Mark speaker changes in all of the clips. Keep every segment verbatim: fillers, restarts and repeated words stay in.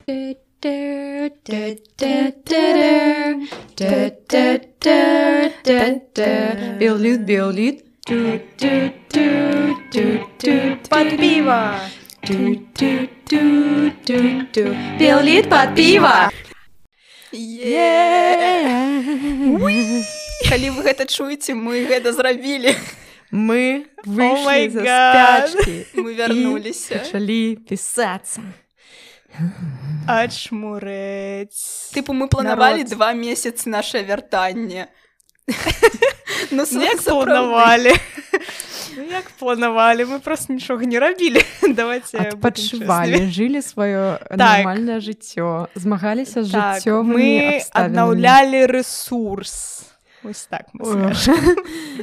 Speaker 1: Беллит, беллит.
Speaker 2: Под пиво.
Speaker 1: Беллит под пиво.
Speaker 2: Калі вы гэта чуеце, мы гэта зрабілі.
Speaker 1: Мы
Speaker 2: Oh
Speaker 1: вышли
Speaker 2: my
Speaker 1: за
Speaker 2: God.
Speaker 1: спячки
Speaker 2: Мы вярнуліся.
Speaker 1: и начали писаться.
Speaker 2: Ачмурэць. Тыпу, мы планавалі
Speaker 1: Народ.
Speaker 2: два месяцы наше вяртанне. Ну,
Speaker 3: Як планавалі? Ну, як планавалі? Мы просто нічога не рабілі. Давайте
Speaker 1: Адпачывалі, жылі сваё нармальнае жыццё, змагаліся з
Speaker 3: Так,
Speaker 1: жыццёвымі
Speaker 3: мы
Speaker 1: абставінамі.
Speaker 3: аднаўлялі рэсурс. Вось так мы скажем.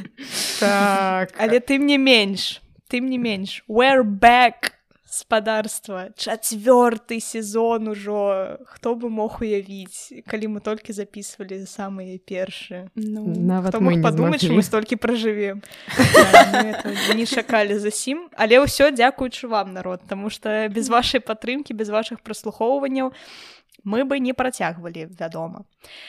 Speaker 1: Так.
Speaker 3: Але тым не менш, тым не менш. We're back, спадарства. Чацвёрты сезон ужо. Хто бы мог уявіць, калі мы толькі записывалі самыя першыя.
Speaker 2: Ну,
Speaker 1: Нават
Speaker 3: Хто
Speaker 1: мы
Speaker 3: мог
Speaker 1: не
Speaker 3: падумаць, што мы
Speaker 1: змаглі.
Speaker 3: столькі пражывем. Да, мы это не чакалі зусім. Але ўсё дзякуючы вам, народ, таму што без вашай падтрымкі, без вашых праслухоўванняў мы бы не працягвалі, вядома.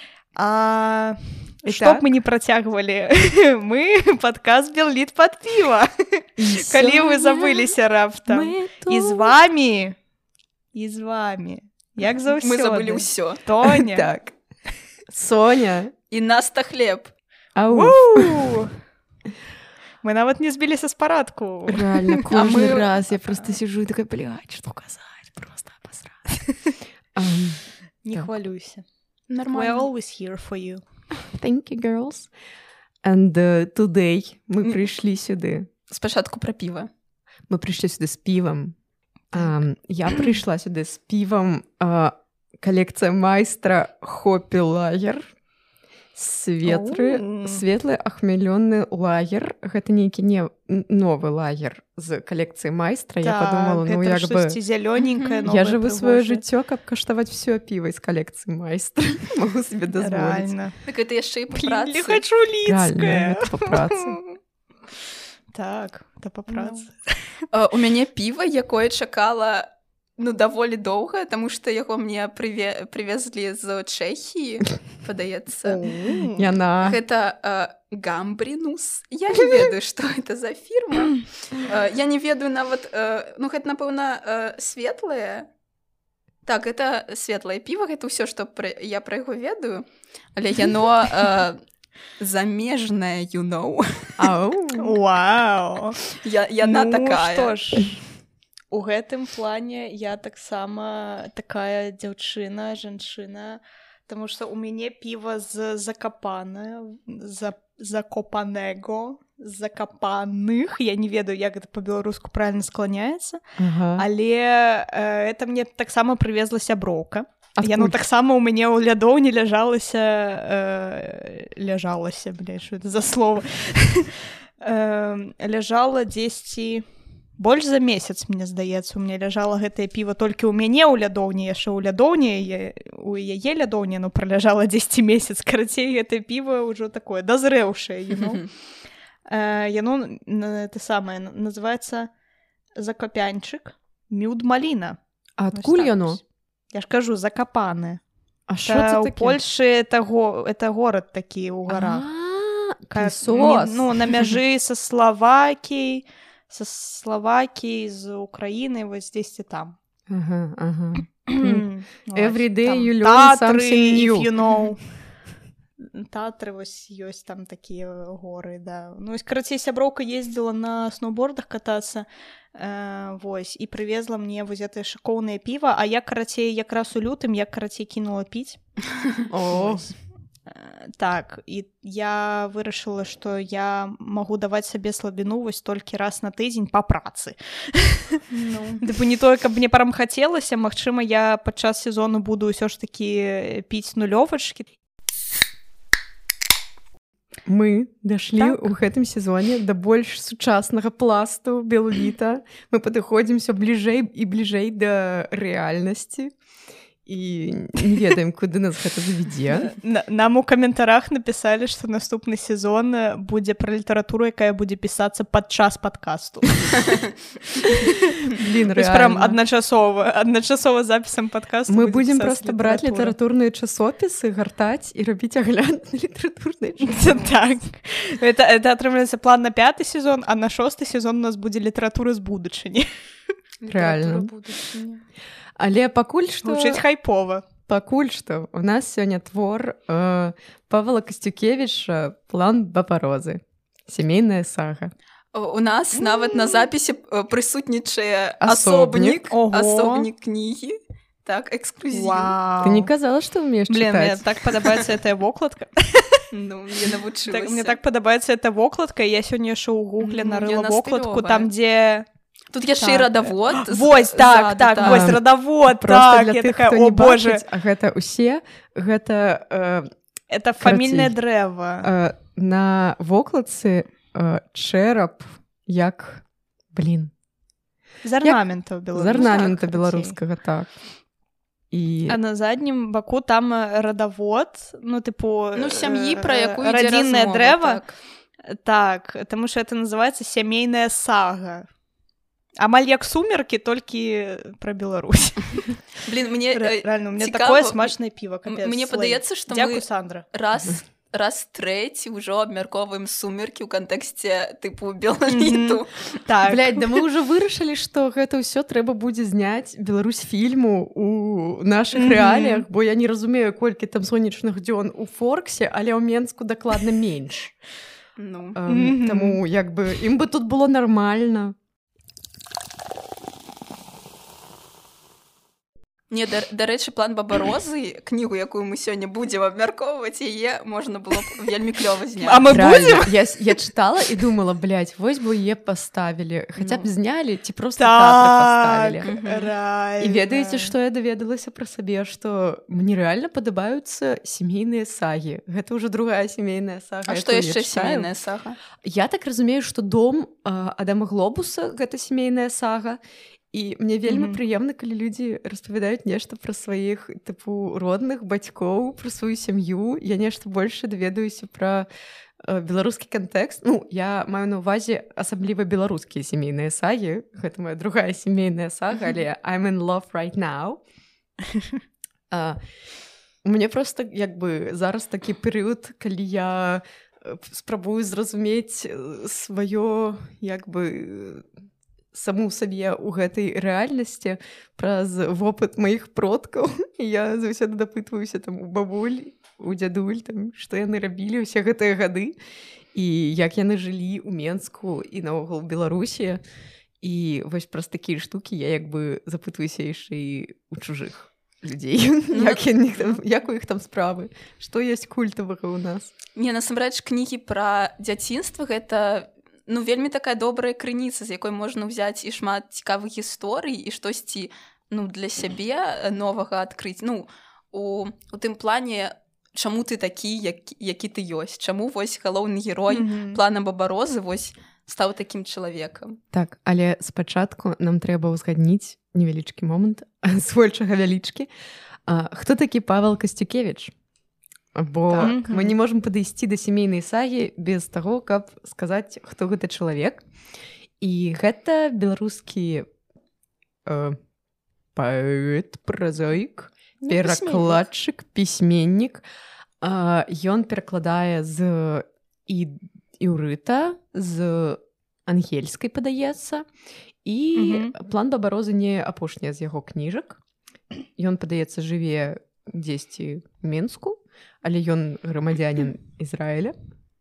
Speaker 3: А што б мы не працягвалі? Мы падкаст «Беллит под пиво». Калі вы забыліся раптам. І з вамі, і з вамі, як заўсёды.
Speaker 2: Мы забылі ўсё.
Speaker 3: Тоня.
Speaker 1: Так. Соня.
Speaker 2: І Наста Хлеб.
Speaker 1: Ау.
Speaker 3: У! Мы нават не збіліся з парадку.
Speaker 1: Реально, кожны
Speaker 2: мы-
Speaker 1: раз я просто сижу и такая, блядь, что казать, просто обосрать. Um,
Speaker 3: Не
Speaker 1: Так.
Speaker 3: хвалюйся. We're
Speaker 2: Нормально.
Speaker 3: always here for you.
Speaker 1: Thank you, girls. And uh, today мы пришли сюда.
Speaker 2: Спачатку пра піва.
Speaker 1: Мы пришли сюда с пивом. Um, я пришла сюда с пивом uh, коллекция майстра Хоппи Лагер. Светлы,
Speaker 3: Оу.
Speaker 1: светлый ахмелённый лагер. Гэта нейкі не новы лагер з калекцыі майстра. Я подумала, ну як бы...
Speaker 3: зелёненькое,
Speaker 1: Я живу свое жыццё, каб каштаваць всё піва з калекцыі майстра. Могу себе дазволіць.
Speaker 3: Реально.
Speaker 2: Так это яшчэ і па
Speaker 3: Блин,
Speaker 2: працы.
Speaker 3: не хочу
Speaker 1: Реально,
Speaker 3: лицкое.
Speaker 1: это по працы.
Speaker 3: Так, это по працы.
Speaker 2: Э, У мяне піва, якое чакала ну даволі доўга, таму што яго мне прыве... привезлі з Чэхіі, падаецца.
Speaker 1: Яна...
Speaker 2: Гэта э, Гамбринус. Я не ведаю, што гэта за фірма. Э, я не ведаю нават, э, ну гэта, напэўна, э, светлае. Так, гэта светлае піва, гэта ўсё, што пра... я пра яго ведаю, але яно э, замежнае, you know.
Speaker 1: Ау.
Speaker 3: Вау.
Speaker 2: Я, яна
Speaker 3: Ну,
Speaker 2: такая.
Speaker 3: што ж, у гэтым плане я таксама такая дзяўчына, жанчына, таму што ў мяне піва з закапана, за, закопанего, закапаных, я не ведаю, як гэта па-беларуску правильно склоняецца,
Speaker 1: Ага.
Speaker 3: але э, это мне таксама прывезла сяброўка.
Speaker 1: Адкуль?
Speaker 3: Яно таксама ў мяне ў лядоўні ляжалася, э, ляжалася, бля, што это за слово? э, ляжала дзесьці больш за месяц, мне здаецца, у мяне ляжала гэтае піва толькі ў мяне ў лядоўні, яшчэ ў лядоўні, я- у яе лядоўні, но праляжала дзесьці месяц, карацей, гэтае піва ўжо такое дазрэўшае, you know? Э, яно, н- это самае, н- называецца закапянчык мюд-маліна.
Speaker 1: А
Speaker 3: Вось
Speaker 1: адкуль
Speaker 3: так
Speaker 1: яно?
Speaker 3: вось. Я ж кажу, закапаны.
Speaker 1: А що
Speaker 3: Та
Speaker 1: це
Speaker 3: ў
Speaker 1: таке?
Speaker 3: Польшы это, го, это горад такі ў гарах.
Speaker 1: А,
Speaker 3: Ка-
Speaker 1: Пісос.
Speaker 3: не- Ну, на мяжы са Словакіяй, са Словакіяй, з Украінай, вось дзесьці там.
Speaker 1: Ага, ага.
Speaker 3: Вось,
Speaker 1: Every day
Speaker 3: там
Speaker 1: you learn
Speaker 3: Татры,
Speaker 1: something new.
Speaker 3: if you know. Татры, вось ёсць там такія горы, да. Ну, вось, карацей, сяброўка ездзіла на сноубордах катацца, э, вось, і прывезла мне вось гэтае шыкоўнае піва, а я, карацей, якраз у лютым, я, карацей, кінула піць.
Speaker 1: О,
Speaker 3: Вось. Э, Так, і я вырашыла, што я магу даваць сабе слабіну вось толькі раз на тыдзень па працы.
Speaker 2: Ну.
Speaker 3: Тыпу не тое, каб мне прям хацелася, магчыма, я падчас сезону буду ўсё ж такі піць нулёвачкі.
Speaker 1: мы дошли
Speaker 3: Так.
Speaker 1: у гэтым сезоне да больш сучаснага пласту Беллита. Мы падыходзім всё бліжэй і бліжэй да рэальнасці. і не ведаем, куды нас гэта завядзе.
Speaker 3: Нам у каментарах напісалі, што наступны сезон будзе пра літаратуру, якая будзе пісацца падчас падкасту.
Speaker 1: Блин,
Speaker 3: реально. Прям адначасова, адначасова запісам падкасту.
Speaker 1: Мы будзем проста браць літаратурныя часопісы, гартаць і рабіць агляд на літаратурныя часопісы.
Speaker 3: Так. Это, это атрымліваецца план на пяты сезон, а на шосты сезон у нас будзе літаратура з будучыні.
Speaker 1: Реально. Але пакуль што...
Speaker 3: Гучыць хайпова.
Speaker 1: Пакуль што у нас сёння твор э, Павла Касцюкевіча «План Бабарозы». Сямейная сага.
Speaker 2: У нас нават на запісе прысутнічае асобнік, асобнік кнігі. Так, эксклюзив.
Speaker 3: Вау.
Speaker 1: Ты не казала, што ўмееш чытаць?
Speaker 3: Блин, мне так падабаецца эта вокладка.
Speaker 2: Ну, я навучылася.
Speaker 3: Так, мне так падабаецца эта вокладка, я сёння яшчэ ў гугле нарыла вокладку, там, дзе...
Speaker 2: Тут яшчэ і радавод.
Speaker 3: Вось, так, так, вось, радавод, так.
Speaker 1: Для тых, хто не бачыць, а гэта ўсе, гэта...
Speaker 3: Это фамільнае дрэва.
Speaker 1: На вокладцы чэрап, як, блин.
Speaker 3: З арнамента беларускага.
Speaker 1: З арнамента беларускага, так. І...
Speaker 3: А на заднім баку там радавод, ну, типу...
Speaker 2: Ну, сям'і, пра якую ідзе
Speaker 3: радзіннае
Speaker 2: размова,
Speaker 3: дрэва.
Speaker 2: так.
Speaker 3: Так, таму што это называецца сямейная сага. Амаль як сумеркі, толькі пра Беларусь.
Speaker 2: Блин, мне
Speaker 3: Реально, у меня
Speaker 2: цікаво...
Speaker 3: такое смачнае піва, капец.
Speaker 2: Мне падаецца, што
Speaker 3: Дякую,
Speaker 2: мы
Speaker 3: Сандра.
Speaker 2: раз... раз трэці ўжо абмяркоўваем сумеркі ў кантэксце тыпу Белаліту.
Speaker 3: Mm-hmm. Так.
Speaker 1: Блядь, да мы ўжо вырашылі, што гэта ўсё трэба будзе зняць Беларусь фільму у нашых mm-hmm. рэаліях, бо я не разумею, колькі там сонечных дзён у Форксе, але ў Менску дакладна менш.
Speaker 2: Ну.
Speaker 1: Um, mm-hmm. Таму, як бы, ім бы тут было нармальна.
Speaker 2: Не, да, дарэчы, план Бабарозы, кнігу, якую мы сёння будзем абмяркоўваць, яе можна было б вельмі клёва зняць.
Speaker 3: А мы будзем?
Speaker 1: Я, я чытала і думала, блядь, вось бы яе паставілі. Хаця б
Speaker 2: Ну.
Speaker 1: знялі, ці проста
Speaker 3: Так,
Speaker 1: кадры паставілі.
Speaker 3: реально.
Speaker 1: І ведаеце, што я даведалася пра сабе, што мне рэальна падабаюцца сямейныя сагі. Гэта ўжо другая сямейная сага.
Speaker 2: А што яшчэ сямейная сага?
Speaker 1: Я так разумею, што дом а, Адама Глобуса гэта сямейная сага. І мне вельмі mm-hmm. прыемна, калі людзі распавядаюць нешта пра сваіх тыпу родных бацькоў, пра сваю сям'ю. Я нешта больше даведаюся пра э, беларускі кантэкст. Ну, я маю на ўвазе асабліва беларускія сямейныя сагі. Гэта моя другая сямейная сага, але I'm in love right now. а, у мяне проста як бы зараз такі перыяд, калі я спрабую зразумець сваё як бы саму сабе ў гэтай рэальнасці праз вопыт маіх продкаў. Я заўсёды дапытваюся там у бабуль, у дзядуль, там, што яны рабілі ўсе гэтыя гады і як яны жылі ў Менску і наогул Беларусі. І вось праз такія штукі я як бы запытваюся яшчэ і у чужых людзей. як, там, як у іх там справы? Што ёсць культавага ў нас?
Speaker 2: Не, насамрэч, кнігі пра дзяцінства гэта ну, вельмі такая добрая крыніца, з якой можна ўзяць і шмат цікавых гісторый і штосьці ну, для сябе новага адкрыць. Ну, у, у тым плане, чаму ты такі, як, які ты ёсць? Чаму вось галоўны герой mm-hmm. плана Бабарозы вось стаў такім чалавекам?
Speaker 1: Так, але спачатку нам трэба ўзгадніць невялічкі момант свойчага вялічкі. А, хто такі Павел Касцюкевіч? Бо так. мы не можам падысці да сямейнай сагі без таго, каб сказаць, хто гэта чалавек. І гэта беларускі э, паэт, празаік, перакладчык, пісьменнік. Э, ён перакладае з і, іўрыта, з ангельскай, падаецца. І угу. план Бабарозы не апошняя з яго кніжак. Ён, падаецца, жыве дзесьці ў Менску, але ён грамадзянін Ізраіля.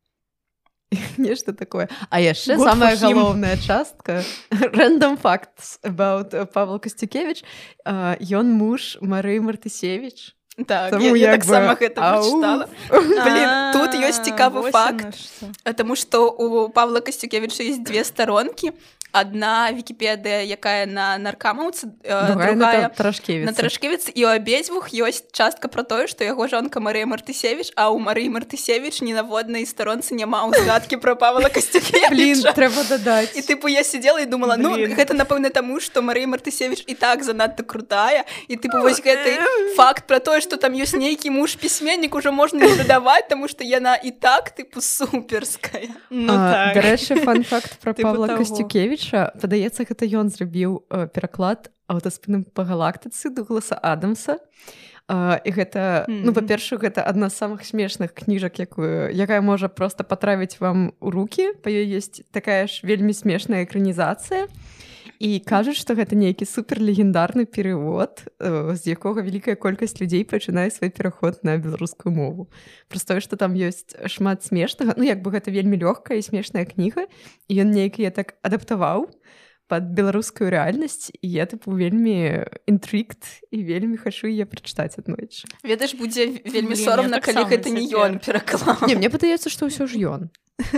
Speaker 1: Нешта такое. А яшчэ Good самая галоўная частка random facts about Павел Касцюкевіч. Ён муж Марыі Мартысевіч.
Speaker 2: Так, Тому я, я так бы... сама гэта прачытала. Блин, тут ёсць цікавы факт, таму што у Павла Касцюкевіча ёсць две старонкі. одна Вікіпедыя, якая на наркамаўцы,
Speaker 1: другая,
Speaker 2: другая
Speaker 1: на Тарашкевіцы.
Speaker 2: На Тарашкевіцы, і ў абедзвюх ёсць частка пра тое, што яго жонка Марыя Мартысевіч, а ў Марыі Мартысевіч ні на воднай старонцы няма ўзгадкі пра Павла Касцюкевіча.
Speaker 1: Блін, трэба дадаць.
Speaker 2: І тыпу я сидела і думала, ну,
Speaker 3: Блин.
Speaker 2: гэта, напэўна, таму, што Марыя Мартысевіч і так занадта крутая, і тыпу вось гэты факт пра тое, што там ёсць нейкі муж-пісьменнік, ужо можна не дадаваць, таму што яна і так, тыпу, суперская.
Speaker 3: Ну,
Speaker 1: А,
Speaker 3: так.
Speaker 1: Дарэчы, фан-факт пра
Speaker 3: Тыпу
Speaker 1: Павла
Speaker 3: таго.
Speaker 1: Касцюкевіча. Падаецца, гэта ён зрабіў э, пераклад аўтаспыным па галактыцы Дугласа Адамса. Uh, і гэта, mm-hmm. ну, па-першых, гэта адна з самых смешных кніжак, якую, якая можа проста патравіць вам у рукі. Па ёй ёсць такая ж вельмі смешная экранізацыя. І кажуць, што гэта нейкі суперлегендарны перавод, uh, з якога вялікая колькасць людзей пачынае свой пераход на беларускую мову. Проста тое, што там ёсць шмат смешнага, ну, як бы гэта вельмі лёгкая і смешная кніга, і ён нейкі я так адаптаваў пад беларускую рэальнасць, і я тыпу вельмі інтрыгт і вельмі хачу яе прачытаць аднойчы.
Speaker 2: Ведаеш, будзе вельмі
Speaker 3: Блін,
Speaker 2: сорамна,
Speaker 3: я
Speaker 2: калі
Speaker 3: таксама
Speaker 2: гэта не
Speaker 3: цяпер.
Speaker 2: ён пераклаў.
Speaker 1: Не, мне падаецца, што ўсё ж ён.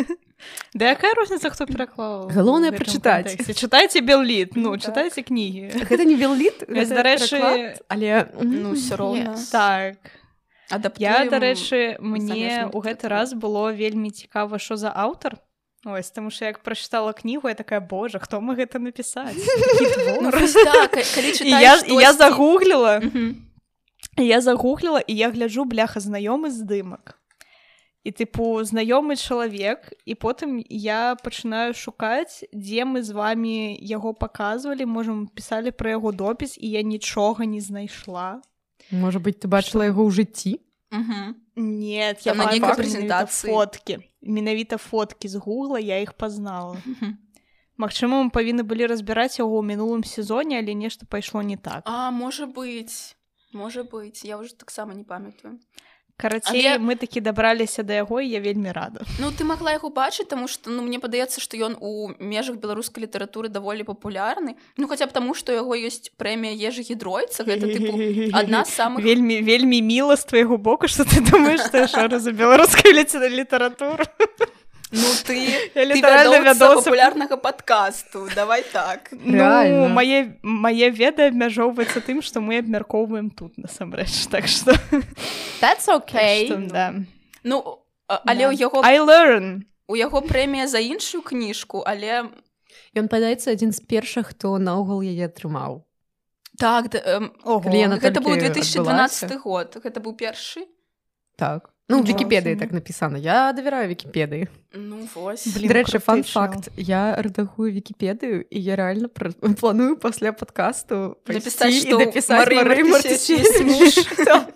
Speaker 3: Да якая розніца, хто пераклаў?
Speaker 1: Галоўнае
Speaker 3: у гэтым
Speaker 1: прачытаць.
Speaker 3: кантэксце? Чытайце Белліт, ну,
Speaker 2: Так.
Speaker 3: чытайце кнігі.
Speaker 1: Гэта не белліт,
Speaker 3: Вось,
Speaker 1: гэта
Speaker 3: дарэчы,
Speaker 1: пераклад, але
Speaker 2: Ну, ўсё роўна.
Speaker 3: Так.
Speaker 2: Адаптуем
Speaker 3: Я, дарэчы, мне
Speaker 2: замежную
Speaker 3: ў гэты
Speaker 2: літаратуру.
Speaker 3: раз было вельмі цікава, што за аўтар. Ось, таму што як прачытала кнігу, я такая, божа, хто мы гэта напісаць? Такі
Speaker 2: Ну,
Speaker 3: твор.
Speaker 2: вось так, калі
Speaker 3: І
Speaker 2: чытаеш
Speaker 3: я, і я
Speaker 2: штосьці-
Speaker 3: загугліла,
Speaker 2: Мгм.
Speaker 3: і я загугліла, і я гляджу, бляха, знаёмы здымак. І, тыпу, знаёмы чалавек, і потым я пачынаю шукаць, дзе мы з вамі яго паказвалі, можа, мы пісалі пра яго допіс, і я нічога не знайшла.
Speaker 1: можа быць, ты бачыла яго ў жыцці?
Speaker 2: Мгм.
Speaker 3: Нет, я
Speaker 2: Там на нейкай
Speaker 3: бачыла
Speaker 2: прэзентацыі.
Speaker 3: менавіта фоткі. Менавіта фоткі з гугла, я іх пазнала.
Speaker 2: Мгм.
Speaker 3: Магчыма, мы павінны былі разбіраць яго ў мінулым сезоне, але нешта пайшло не так.
Speaker 2: А, можа быць. Можа быць, я ўжо таксама не памятаю.
Speaker 3: Карацей,
Speaker 2: Але-
Speaker 3: мы такі дабраліся да яго, і я вельмі рада.
Speaker 2: Ну, ты магла яго бачыць, таму што, ну, мне падаецца, што ён у межах беларускай літаратуры даволі папулярны. Ну, хаця б таму, што яго ёсць прэмія Ежы Гідройца, гэта, тыпу, адна з самых...
Speaker 3: Вельмі, вельмі міла з твайго боку, што ты думаеш, што я шару за беларускую літаратуру.
Speaker 2: Ну, ты,
Speaker 3: Я
Speaker 2: ты
Speaker 3: літаральна
Speaker 2: вядоўца
Speaker 3: вядоўца.
Speaker 2: папулярнага падкасту, давай так.
Speaker 1: Рэальна.
Speaker 3: Ну, мае, мае веды абмяжоўваецца тым, што мы абмяркоўваем тут, насамрэч. Так што...
Speaker 2: That's okay.
Speaker 3: Так што, да.
Speaker 2: Ну, а- але
Speaker 3: Да.
Speaker 2: ў яго,
Speaker 3: I learn.
Speaker 2: у яго прэмія за іншую кніжку, але...
Speaker 1: Ён, падаецца, адзін з першых, хто наогул яе атрымаў.
Speaker 2: Так, да, эм,
Speaker 3: Ого.
Speaker 1: Калі яна
Speaker 2: гэта
Speaker 1: толькі
Speaker 2: быў две тысячы дванаццаты
Speaker 1: адбылася.
Speaker 2: год, гэта быў першы.
Speaker 1: Так. Ну, в
Speaker 3: Нічога
Speaker 1: Вікіпедыі
Speaker 3: сабе.
Speaker 1: так напісана. Я давяраю Вікіпедыі.
Speaker 2: Ну, вось.
Speaker 3: Блін,
Speaker 1: Дарэчы,
Speaker 3: круты
Speaker 1: фан-факт. Я рэдагую Вікіпедыю, і я рэальна пра- планую пасля падкасту
Speaker 2: Напісаць,
Speaker 1: пайсці і
Speaker 2: што
Speaker 1: дапісаць
Speaker 2: Марыя
Speaker 1: Марыі
Speaker 2: Мартысевіч
Speaker 1: Мартысевіч.
Speaker 2: ёсць
Speaker 1: Так.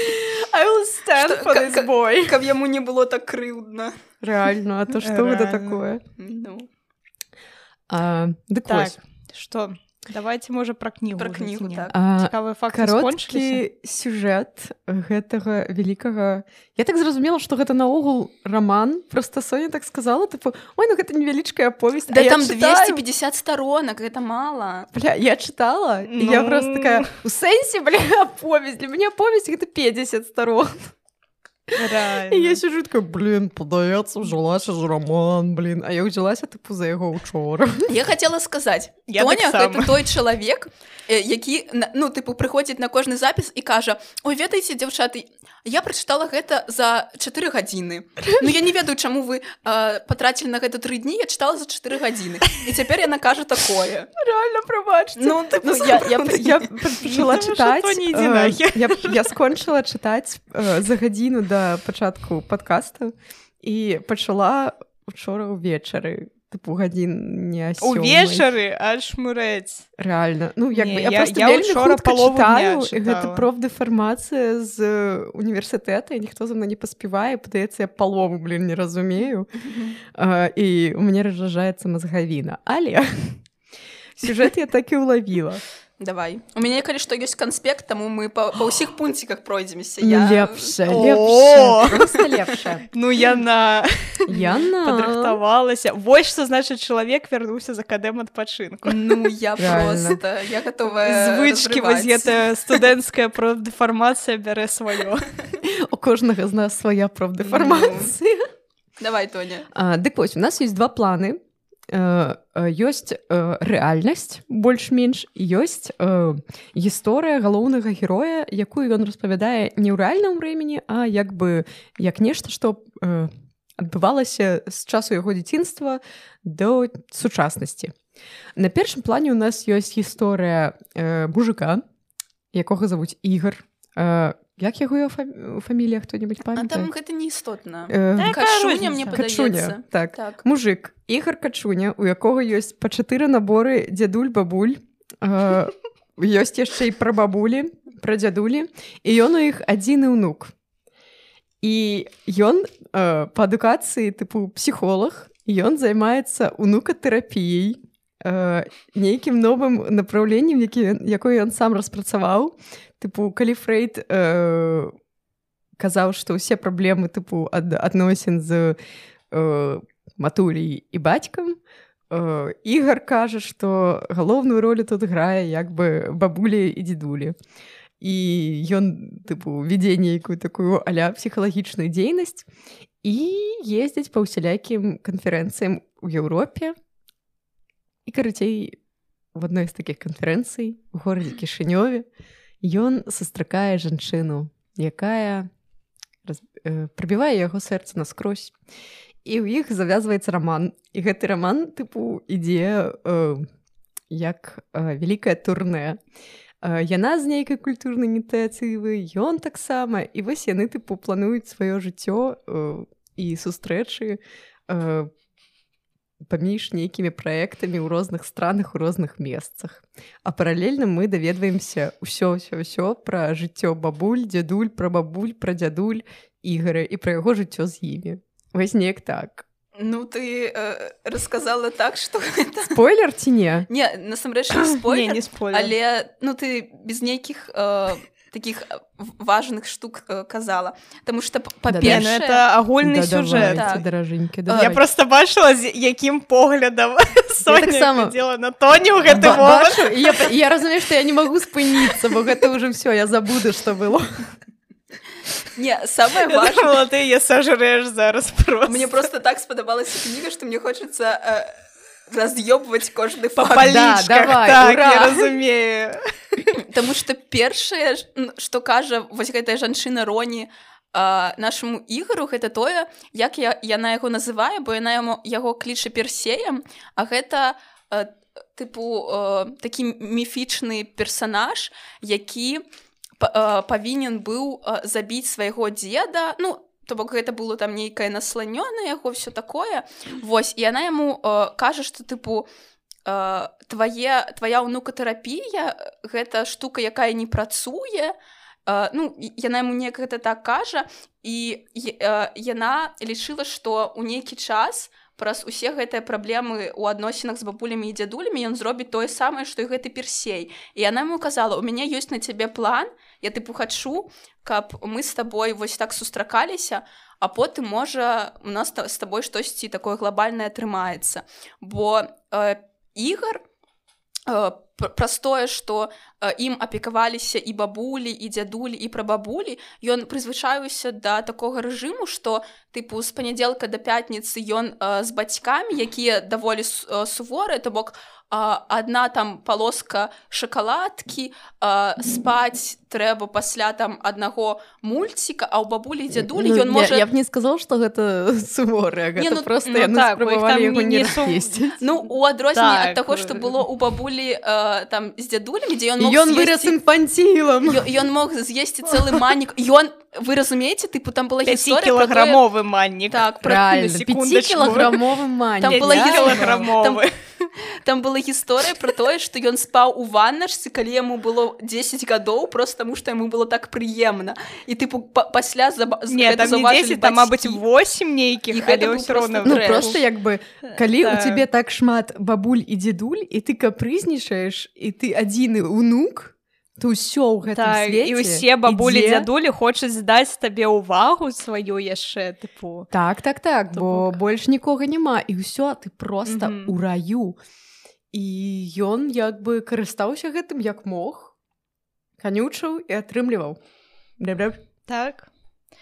Speaker 1: I will stand
Speaker 2: Што-
Speaker 1: for
Speaker 2: ка-
Speaker 1: this
Speaker 2: ка-
Speaker 1: boy.
Speaker 2: Каб яму не было так крыўдна.
Speaker 1: Рэальна, а то што гэта
Speaker 3: Рэальна.
Speaker 1: такое?
Speaker 2: Ну,
Speaker 1: А, Дык
Speaker 3: Так,
Speaker 1: вось.
Speaker 3: што? Давайте, можа, пра кнігу.
Speaker 2: Пра кнігу,
Speaker 3: зацінем.
Speaker 2: так.
Speaker 1: А,
Speaker 3: Цікавыя факты скончыліся.
Speaker 1: Кароткі сюжэт гэтага вялікага... Я так зразумела, што гэта наогул раман. Проста Соня так сказала, тыпу, ой, ну гэта невялічкая аповесць.
Speaker 2: да
Speaker 1: А я
Speaker 2: там
Speaker 1: чытаю,
Speaker 2: двести пятьдесят сторонок, гэта мала.
Speaker 1: Бля, я чытала, і я
Speaker 3: Ну.
Speaker 1: просто такая, у сэнсе, бля, аповесць. Для мяне аповесць гэта пятьдесят сторон.
Speaker 3: Рэальна.
Speaker 1: І я сижу такая, блин, падаецца, ўжылася ж роман, блин. А я ўзялася, тыпу, за яго учора.
Speaker 2: Я хацела сказаць,
Speaker 3: Я
Speaker 2: Тоня
Speaker 3: таксама.
Speaker 2: гэта той чалавек, э, які, на- ну, тыпу, прыходзіць на кожны запіс і кажа, ой, ведаеце, дзяўчаты, я прачытала гэта за чатыры гадзіны. Ну, я не ведаю, чаму вы э, патрацілі на гэта тры дні, я чытала за чатыры гадзіны. І цяпер яна кажа такое.
Speaker 1: Реально, пробачьте.
Speaker 2: Ну, тыпу,
Speaker 1: Ну, я, я, я пачала
Speaker 3: Потому що
Speaker 1: чытаць,
Speaker 3: то не ідзі
Speaker 1: э,
Speaker 3: нахер.
Speaker 1: я, я скончыла чытаць э, за гадзіну да пачатку падкасту і пачала учора ўвечары, тыпу гадзін не сёмай.
Speaker 3: Увечары аж мурэць.
Speaker 1: Реально. Ну, як
Speaker 3: Не,
Speaker 1: бы, я,
Speaker 3: я-
Speaker 1: просто
Speaker 3: я
Speaker 1: вельмі
Speaker 3: учора
Speaker 1: хутка
Speaker 3: палову
Speaker 1: чытаю,
Speaker 3: дня
Speaker 1: і гэта
Speaker 3: чытала.
Speaker 1: профдэфармацыя з універсітэта, і ніхто за мной не паспявае, падаецца, я палову, блин, не разумею. А, і у мяне раздражаецца мазгавіна. Але сюжэт я так і ўлавіла.
Speaker 2: Давай. У мяне, калі што, ёсць канспект, таму мы па, па ўсіх пунціках пройдземся.
Speaker 1: Ну,
Speaker 2: Я...
Speaker 1: лепше,
Speaker 3: О!
Speaker 1: лепше, просто лепше.
Speaker 3: Ну, яна
Speaker 1: Яна...
Speaker 3: падрыхтавалася. Вось што значыць, чалавек вярнуўся з акадэм адпачынку.
Speaker 2: Ну, я
Speaker 1: Реально.
Speaker 2: просто, я готовая
Speaker 3: Звычкі, вось
Speaker 2: разрываць.
Speaker 3: гэтая студэнцкая профдэфармацыя бярэ сваё.
Speaker 1: У кожнага з нас свая профдэфармацыя.
Speaker 2: Давай, Тоня.
Speaker 1: А, дык вось, у нас ёсць два планы. ёсць рэальнасць больш-менш, ёсць гісторыя галоўнага героя, якую ён распавядае не ў рэальным времени, а як бы як нешта, што адбывалася з часу яго дзяцінства да сучаснасці. На першым плане у нас ёсць гісторыя мужика, якога завуць Ігор. Як яго яго фамілія, хто-небудзь памятае?
Speaker 2: А там гэта не істотна.
Speaker 1: Э,
Speaker 2: Качуня, мне
Speaker 1: Качуня,
Speaker 2: падаецца.
Speaker 1: так.
Speaker 2: Так.
Speaker 1: Мужик, Ігор Качуня, у якога ёсць па чатыры наборы дзядуль-бабуль, э, ёсць яшчэ і пра бабулі, пра дзядулі, і ён у іх адзіны ўнук. І ён э, па адукацыі тыпу псіхолог, ён займаецца унукатэрапіяй, э, нейкім новым напраўленнем, які, якое ён сам распрацаваў. Тыпу, калі Фрейд э, казаў, што ўсе праблемы тыпу ад адносін з э, матуляй і бацькам, э, Ігар кажа, што галоўную ролю тут грае як бы бабулі і дзедулі. І ён тыпу вядзе нейкую такую а-ля псіхалагічную дзейнасць і ездзіць па ўсялякім канферэнцыям у Еўропе. І, карацей, в адной з такіх канферэнцый у горадзе Кішынёве ён сустракае жанчыну, якая раз... э, прабівае яго сэрца наскрозь. І ў іх завязваецца раман. І гэты раман, тыпу, ідзе э, як э, вялікае турнэ. Э, яна з нейкай культурнай ініцыятывы, ён таксама. І вось яны, тыпу, плануюць сваё жыццё э, і сустрэчы э, паміж нейкімі праектамі ў розных странах, у розных месцах. А паралельна мы даведваемся ўсё, ўсё, ўсё пра жыццё бабуль, дзядуль, пра бабуль, пра дзядуль Ігара і пра яго жыццё з імі. Вось неяк так.
Speaker 2: Ну, ты э, рассказала так, што гэта...
Speaker 1: Спойлер ці не?
Speaker 2: Не, насамрэч не спойлер,
Speaker 3: не, не спойлер.
Speaker 2: Але ну, ты без нейкіх... Э, таких важных штук э, казала. Потому что, по-перше...
Speaker 3: Да, да. Это агульный
Speaker 1: да,
Speaker 3: сюжет.
Speaker 1: Давайте,
Speaker 2: так.
Speaker 1: дороженьки,
Speaker 3: Я просто бачила, з яким поглядом Соня
Speaker 1: само...
Speaker 3: глядела на Тоні ў гэты момент.
Speaker 1: І я, я разумею, что я не могу спыніцца, бо гэта уже все, я забуду, что было.
Speaker 2: Не, самое
Speaker 3: важное... Я думала, ты ее сожрешь зараз просто.
Speaker 2: Мне просто так сподобалась книга, что мне хочется... Э... раз'ёбваць кожны
Speaker 3: па палічках,
Speaker 1: давай,
Speaker 3: так,
Speaker 1: ура!
Speaker 3: Я разумею.
Speaker 2: Таму што першае, што кажа вось гэтая жанчына Роні нашаму Ігару, гэта тое, як я, яна яго называе, бо яна яму, яго кліча Персеем, а гэта э, тыпу э, такі міфічны персанаж, які э, павінен быў э, забіць свайго дзеда, ну, то бок гэта было там нейкае насланёнае яго, все такое. Вось, і яна яму э, кажа, што тыпу э, твае, твая ўнукатэрапія гэта штука, якая не працуе. Э, ну, яна яму неяк гэта так кажа, і э, яна лічыла, што ў нейкі час праз усе гэтыя праблемы ў адносінах з бабулямі і дзядулямі ён зробіць тое самае, што і гэты Персей. І яна яму казала: у мяне ёсць на цябе план, я тыпу хачу, каб мы з табой вось так сустракаліся, а потым, можа, у нас з табой штосьці такое глобальнае атрымаецца. Бо э, Ігар э, праз тое, што э, ім апекаваліся і бабулі, і дзядулі, і прабабулі, ён прызвычаіўся да такога рэжыму, што тыпу з панядзелка да пятніцы ён э, з бацькамі, якія даволі э, суворыя, то бок Uh, адна там палоска шакаладкі, uh, спаць трэба пасля там аднаго мульціка, а ў бабулі дзядулі
Speaker 1: ну,
Speaker 2: ён можа...
Speaker 1: Я, я б не сказал, што гэта суворыя, гэта
Speaker 2: не, ну,
Speaker 1: просто
Speaker 2: ну,
Speaker 1: яны
Speaker 2: так,
Speaker 1: спрабавалі яго не рас'есціць.
Speaker 2: Ну, у адрозненні
Speaker 3: так.
Speaker 2: ад таго, што было ў бабулі uh, там з дзядулямі, дзе ён мог
Speaker 1: ён
Speaker 2: з'есці...
Speaker 1: вырас інфанцілам.
Speaker 2: Ён мог з'есці цэлы маннік. Ён, вы разумееце, тыпу, там была гісторыя...
Speaker 3: пяцікілаграмовы маннік.
Speaker 2: Так,
Speaker 1: правильно, пяцікілаграмовы маннік.
Speaker 2: Там была
Speaker 3: гісторыя...
Speaker 2: Там была гісторыя пра тое, што ён спаў у ванначцы, калі яму было дзесяць гадоў, просто таму, што яму было так прыемна. І тыпу пасля заба...
Speaker 3: Не, там не дзесяць, там, мабыць, восемь нейкіх, але ўсё роўна.
Speaker 1: Ну, просто як бы, калі
Speaker 3: так.
Speaker 1: у цябе так шмат бабуль і дзедуль, і ты капрызнічаеш, і ты адзіны ўнук, то ўсё ў гэтым
Speaker 3: так,
Speaker 1: свеце
Speaker 3: і ўсе бабулі
Speaker 1: ідзе...
Speaker 3: дзядулі хочуць здаць табе ўвагу сваю яшчэ, тыпу.
Speaker 1: Так, так, так,
Speaker 3: то
Speaker 1: бо
Speaker 3: бок.
Speaker 1: больш нікога няма, і ўсё, ты проста
Speaker 3: mm-hmm.
Speaker 1: ў раю. І ён як бы карыстаўся гэтым як мог, канючыў і атрымліваў. Бля-бля.
Speaker 3: Так.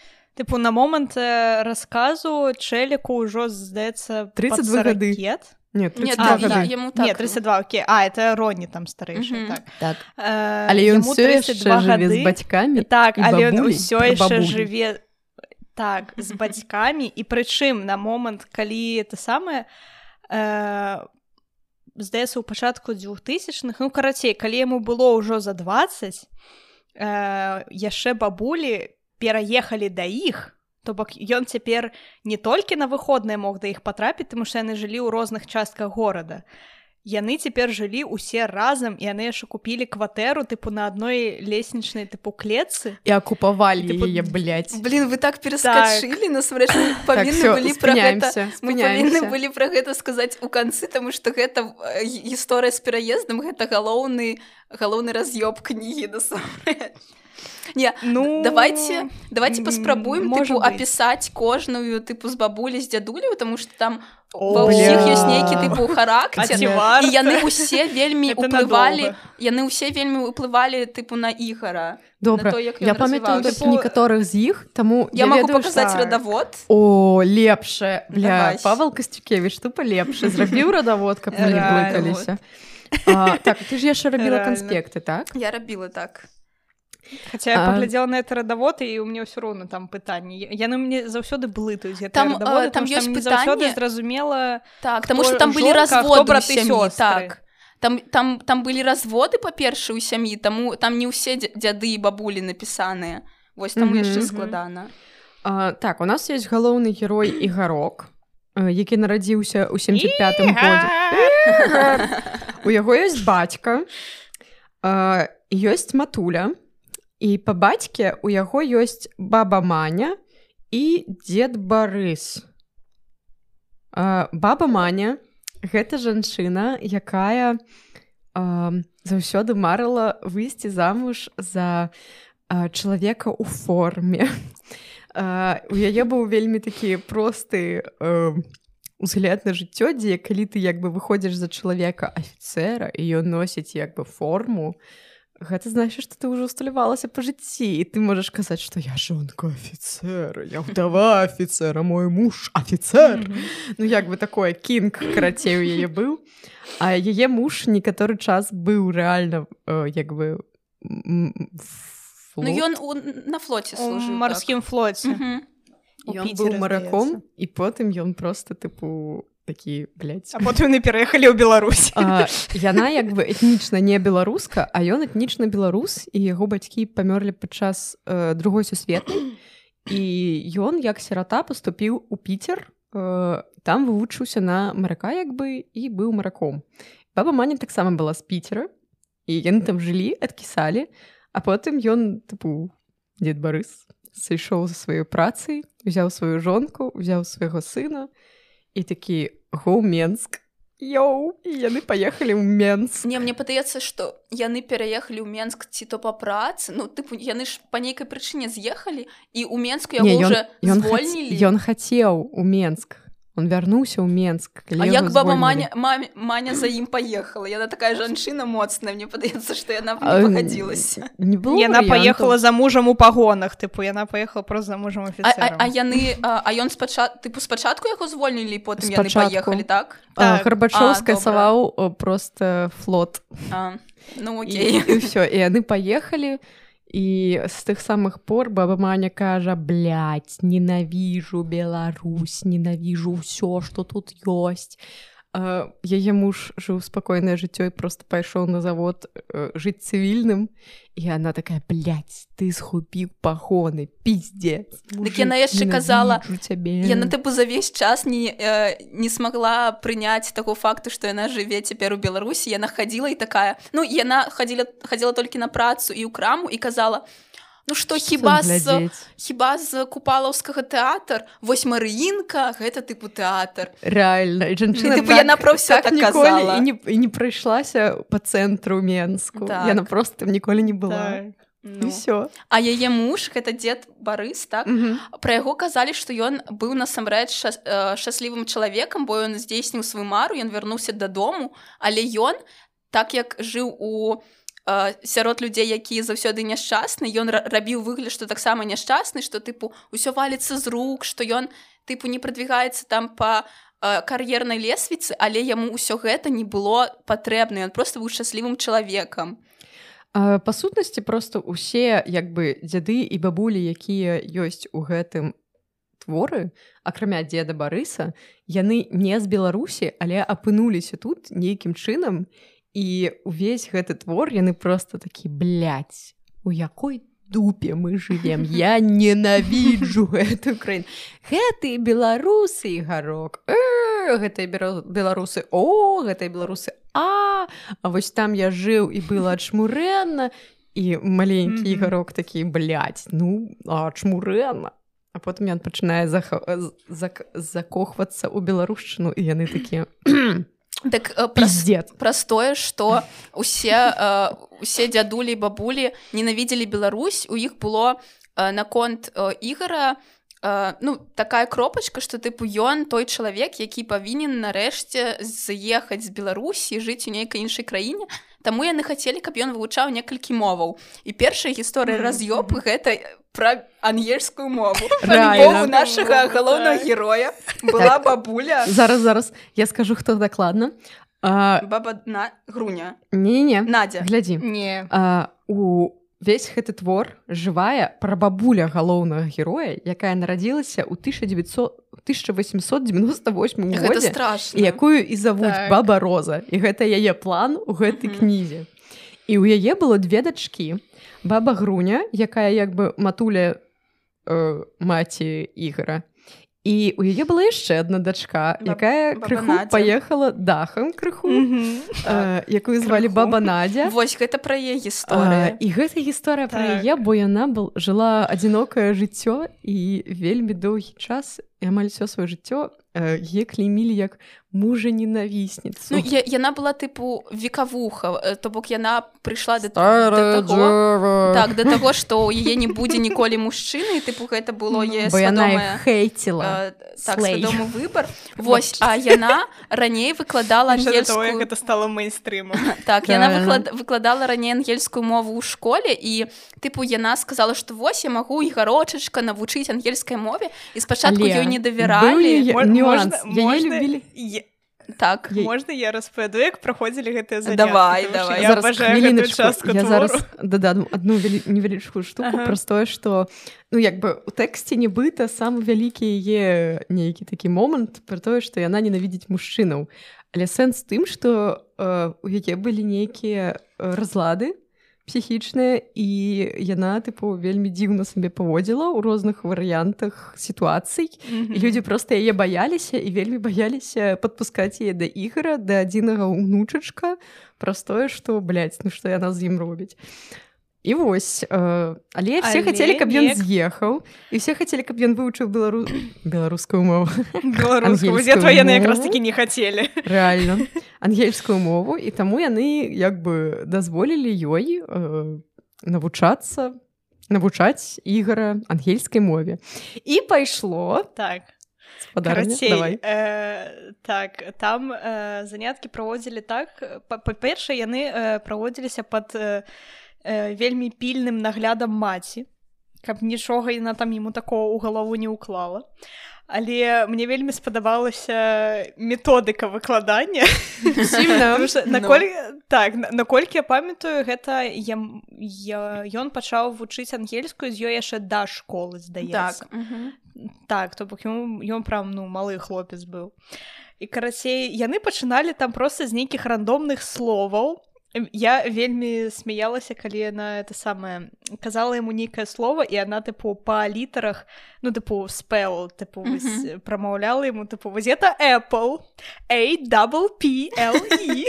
Speaker 3: Тыпу, на момант расказу Чэліку ўжо, здаецца,
Speaker 1: тридцать два гады. Нет,
Speaker 2: Нет,
Speaker 3: А,
Speaker 2: я-
Speaker 3: да.
Speaker 2: яму так.
Speaker 3: Нет, тридцать два, окей. А, это Ронни там старейший,
Speaker 2: Мгм.
Speaker 3: так.
Speaker 1: Так.
Speaker 3: Э,
Speaker 1: Але ён
Speaker 3: яму
Speaker 1: все
Speaker 3: тридцать
Speaker 1: яшчэ
Speaker 3: два
Speaker 1: жыве
Speaker 3: гады.
Speaker 1: з бацькамі
Speaker 3: Так,
Speaker 1: і
Speaker 3: але ён
Speaker 1: бабуляй,
Speaker 3: усё яшчэ
Speaker 1: прабабуляй.
Speaker 3: жыве так з бацькамі і прычым на момант калі это самае э, здаецца у пачатку двухтысячных, ну карацей, калі яму было ўжо за двадцать, э, яшчэ бабулі пераехалі да іх, то бок ён цяпер не толькі на выходныя мог да іх патрапіць, таму што яны жылі ў розных частках горада. Яны цяпер жылі ўсе разам, і яны яшчэ купілі кватэру тыпу на адной леснічнай тыпу клетцы.
Speaker 1: І акупавалі
Speaker 3: Типу,
Speaker 1: яе, блядь.
Speaker 2: Блин, вы так перескочили, насамрэч мы павінны
Speaker 1: всё,
Speaker 2: былі пра гэта
Speaker 1: спыняемся,
Speaker 2: мы павінны
Speaker 1: спыняемся.
Speaker 2: былі пра гэта сказаць у канцы, таму што гэта э, гісторыя з пераездам, гэта галоўны галоўны раз'ёб кнігі насамрэч. Не,
Speaker 3: Ну,
Speaker 2: давайте давайте
Speaker 3: м,
Speaker 2: паспрабуем
Speaker 3: можа
Speaker 2: тыпу
Speaker 3: быць.
Speaker 2: апісаць кожную тыпу з бабулі з дзядуляў, таму што там
Speaker 3: О,
Speaker 2: ва ўсіх
Speaker 1: бля.
Speaker 2: ёсць нейкі тыпу
Speaker 3: А
Speaker 2: характар,
Speaker 3: ці
Speaker 2: і
Speaker 3: варта?
Speaker 2: яны ўсе вельмі
Speaker 3: Гэта
Speaker 2: ўплывалі,
Speaker 3: надоўга.
Speaker 2: яны ўсе вельмі ўплывалі тыпу на Ігара.
Speaker 1: Добра,
Speaker 2: на то, як
Speaker 1: я
Speaker 2: ён
Speaker 1: памятаю
Speaker 2: развіваўся.
Speaker 1: толькі некаторых з іх, таму
Speaker 2: Я магу
Speaker 1: ведаю,
Speaker 2: паказаць
Speaker 3: так.
Speaker 2: радавод.
Speaker 1: О, лепшае. Бля,
Speaker 2: Давай.
Speaker 1: Павел Касцюкевіч, тупа лепшы. Зрабіў радавод, каб мы не
Speaker 3: Реально.
Speaker 1: блыкаліся. А, так, ты ж яшчэ рабіла
Speaker 3: Реально.
Speaker 1: канспекты, так?
Speaker 2: Я рабіла так.
Speaker 3: Хаця я
Speaker 1: А.
Speaker 3: паглядзела на это радавод, і ў мне ўсё роўна там пытанні. Яны мне заўсёды блытаюць гэтыя
Speaker 2: Там,
Speaker 3: радаводы,
Speaker 2: э, там
Speaker 3: таму што
Speaker 2: ёсць
Speaker 3: мне заўсёды
Speaker 2: пытанне.
Speaker 3: зразумела.
Speaker 2: Так, таму
Speaker 3: Хто
Speaker 2: што там былі
Speaker 3: жонка, а хто
Speaker 2: разводы ў
Speaker 3: браты,
Speaker 2: сям'і,
Speaker 3: сёстры.
Speaker 2: так. Там, там, там былі разводы, па-першае, у сям'і, таму там не ўсе дзя- дзяды і бабулі напісаныя. Вось таму
Speaker 1: Мгм,
Speaker 2: яшчэ
Speaker 1: мгм.
Speaker 2: складана.
Speaker 1: А, так, у нас ёсць галоўны герой Ігарок, э, які нарадзіўся ў сямдзесят пятым годзе. У яго ёсць бацька, э, ёсць матуля, і па бацьке у яго ёсць баба Маня і дзед Барыс. Э, баба Маня — гэта жанчына, якая э, заўсёды марыла выйсці замуж за э, чалавека ў форме. Э, у яе быў вельмі такі просты э, узгляд на жыццё, дзе калі ты як бы выходзіш за чалавека афіцэра і ён носіць як бы форму, гэта значыць, што ты ўжо усталявалася па жыцці, і ты можаш казаць, што я жонка афіцэра, я ўдава афіцэра, мой муж афіцэр. Mm-hmm. Ну як бы такое кінг карацей у яе быў. А яе муж некаторы час быў рэальна э, як бы м, флот.
Speaker 2: Ну ён у, на флоце
Speaker 3: У
Speaker 2: служыў.
Speaker 3: марскім флоце.
Speaker 2: Так. Мгм.
Speaker 3: У
Speaker 1: Ён
Speaker 3: Піцеры,
Speaker 1: быў мараком,
Speaker 3: здаецца.
Speaker 1: і потым ён просто тыпу такі, блядь.
Speaker 3: А потым яны пераехалі ў Беларусь.
Speaker 1: А, яна як бы этнічна не беларуска, а ён этнічна беларус, і яго бацькі памёрлі падчас э, другой сусветнай, і ён як сірата паступіў у Піцер, э, там вывучыўся на марака як бы і быў мараком. Баба Маня таксама была з Піцера, і яны там жылі, адкісалі, а потым ён тыпу дзед Барыс сышоў за сваёй працай, узяў сваю жонку, узяў свайго сына і такі «Гоу, Менск!» Йоу! І яны паехалі ў Менск.
Speaker 2: Не, мне падаецца, што яны пераехалі ў Менск ці то па працы, ну тыпу яны ж па нейкай прычыне з'ехалі, і ў Менску яго
Speaker 1: Не, ён,
Speaker 2: ўжо
Speaker 1: ён,
Speaker 2: звольнілі.
Speaker 1: хац... ён хацеў у Менск. Он вярнуўся ў Менск.
Speaker 2: А як баба Маня, мам, Маня за ім паехала? Яна такая жанчына моцная, мне падаецца, што яна б не пагадзілася.
Speaker 1: Не было
Speaker 3: Яна
Speaker 1: варыянтаў.
Speaker 3: паехала за мужам у пагонах, тыпу яна паехала просто за мужам
Speaker 2: А,
Speaker 3: афіцэрам.
Speaker 2: а, а яны, а, а ён спачатку, тыпу спачатку яго звольнілі, і потым яны
Speaker 1: Спачатку.
Speaker 2: паехалі, так?
Speaker 3: Так.
Speaker 1: Гарбачоў
Speaker 2: А,
Speaker 1: скасаваў о, просто флот.
Speaker 2: А, ну
Speaker 1: І,
Speaker 2: окей.
Speaker 1: і ўсё, і яны паехалі, і з тых самых пор баба Маня кажа: «Блядь, ненавіжу Беларусь, ненавіжу ўсё, што тут ёсць». Uh, яе муж жыў спакойнае жыццё і просто пайшоў на завод uh, жыць цывільным, і она такая: «Блядь, ты згубіў пагоны, пиздец.
Speaker 2: Дык яна яшчэ казала,
Speaker 1: цябе».
Speaker 2: Яна тыпу за весь час не, э, не смогла прыняць таго факту, што яна жыве цяпер у Беларусі. Яна хадзіла і такая, ну яна хадзіла, хадзіла толькі на працу і ў краму і казала: «Ну што, хіба з, хіба з купалаўскага тэатр? Вось Марыінка, гэта тыпу тэатр».
Speaker 1: Реально. І жанчына
Speaker 2: тыпу, яна пра ўсё так казала.
Speaker 1: І не, і не прайшлася па цэнтру Менску.
Speaker 2: Так.
Speaker 1: Яна просто там ніколі не была.
Speaker 3: Так.
Speaker 1: І
Speaker 2: Ну.
Speaker 1: ўсё.
Speaker 2: А яе муж, гэта дзед Барыс, так?
Speaker 1: Мгм.
Speaker 2: Пра яго казалі, што ён быў насамрэч шчас, э, шчаслівым чалавекам, бо ён здзейсніў сваю мару, ён вярнуўся дадому, але ён, так як жыў у э, сярод людзей, якія заўсёды няшчасны, ён ра- рабіў выгляд, што таксама няшчасны, што тыпу ўсё валіцца з рук, што ён тыпу не прадвігаецца там па кар'ернай лесвіцы, але яму ўсё гэта не было патрэбна, ён проста быў шчаслівым чалавекам.
Speaker 1: Па сутнасці проста усе як бы дзяды і бабулі, якія ёсць у гэтым творы, акрамя дзеда Барыса, яны не з Беларусі, але апынуліся тут нейкім чынам, і увесь гэты твор яны проста такі, блядь, у якой дупе мы жывем, я ненавіджу гэтую краіну. Гэтыя беларусы, Ігарок, э, гэтыя беларусы, о, гэтыя беларусы, а, а вось там я жыў і было ачмурэнна, і маленькі mm-hmm. Ігарок такі, блядь, ну, ачмурэнна. А потым ён пачынае зах... зак... закохвацца ў беларушчыну, і яны такія...
Speaker 2: Так пиздец. Праз тое, што усе, э, усе дзядулі і бабулі ненавідзелі Беларусь, у іх было э, наконт э, Ігара э, ну, такая кропачка, што тыпу ён той чалавек, які павінен нарэшце з'ехаць з Беларусі і жыць у нейкай іншай краіне. Таму яны хацелі, каб ён вывучаў некалькі моваў. І першая гісторыя раз'ёб гэта пра ангельскую мову. Бо у нашага галоўнага героя была бабуля.
Speaker 1: Зараз, зараз, я скажу, хто дакладна. А...
Speaker 2: Баба на... Груня.
Speaker 1: Не-не-не.
Speaker 2: Надзя.
Speaker 1: Глядзі.
Speaker 2: Не.
Speaker 1: А, у весь гэты твор жывая прабабуля галоўнага героя, якая нарадзілася ў тысяча восемьсот девяносто восьмым годзе.
Speaker 2: Гэта страшна.
Speaker 1: І якую і завуць
Speaker 2: так.
Speaker 1: Баба Роза. І гэта яе план у гэтай mm-hmm. кнізе. І ў яе было две дачкі. Баба Груня, якая як бы матуля э, маці Ігара. І у яе была яшчэ адна дачка, Баб... якая
Speaker 2: Баба
Speaker 1: крыху
Speaker 2: Надзя.
Speaker 1: Паехала дахам крыху, mm-hmm. э, якую звалі крыху. Баба Надзя.
Speaker 2: Вось, гэта пра яе гісторыя.
Speaker 1: А, і гэта гісторыя
Speaker 2: так.
Speaker 1: пра яе, бо яна был, жыла адзінокае жыццё і вельмі доўгі час, і амаль усё сваё жыццё э, яе клеймілі як мужа-ненавісніцу.
Speaker 2: Ну, я, яна была тыпу векавуха, то бок яна прыйшла да, да таго, так, да таго, што ў яе не будзе ніколі мужчыны, тыпу гэта было яе
Speaker 1: бо
Speaker 2: свядомая...
Speaker 1: яна хейціла.
Speaker 2: Э, так, свядомы выбар. Вось, а яна раней выкладала ангельскую...
Speaker 3: Гэта стала мейнстрымам.
Speaker 2: Так, яна выклад... выкладала раней ангельскую мову ў школе, і тыпу яна сказала, што вось, я магу Ігарочачка навучыць ангельскай мове, і спачатку ёй не давяралі.
Speaker 1: Быў нюанс, яе любілі...
Speaker 2: Так,
Speaker 3: Ей. Можна я распавяду, як праходзілі гэтыя заняткі?
Speaker 2: Давай, давай.
Speaker 3: Я абажаю гэтую частку
Speaker 1: я
Speaker 3: твору.
Speaker 1: зараз дадам адну невялічкую штуку ага. праз тое, што ну як бы у тэксце нібыта самы вялікі яе нейкі такі момант пра тое, што яна ненавідзіць мужчынаў. Але сэнс тым, што э, у яе былі нейкія разлады псіхічныя, і яна тыпу вельмі дзіўна сабе паводзіла ў розных варыянтах сітуацый. Mm-hmm. І людзі проста яе баяліся і вельмі баяліся падпускаць яе да Ігара, да адзінага ўнучачка, праз тое, што, блядь, ну што яна з ім робіць. І вось, э, але все але хацелі, каб ён неяк... з'ехаў, і все хацелі, каб ён вывучыў белару... беларускую мову.
Speaker 3: Беларускую, дзе твае яны якраз такі не хацелі.
Speaker 1: Рэальна. Ангельскую мову, і таму яны як бы дазволілі ёй э, навучацца, навучаць Ігара ангельскай мове. І пайшло...
Speaker 3: Так.
Speaker 1: Карацей,
Speaker 3: э, так, там э, заняткі праводзілі так. Па-першае, яны э, праводзіліся пад... Э, вельмі пільным наглядам маці, каб нічога яна там яму такого ў галаву не ўклала. Але мне вельмі спадабалася методыка выкладання. Так, наколькі я памятаю, гэта ён пачаў вучыць ангельскую з ёй яшчэ да школы, здаецца. Так, то бок ён прям, ну, малы хлопец быў. І, карацей, яны пачыналі там проста з нейкіх рандомных словаў. Я вельмі смяялася, калі яна это самае казала яму нейкае слово, і яна тыпу па літарах, ну тыпу спел, тыпу mm-hmm. прамаўляла яму, тыпу вось это Apple, A double P L E.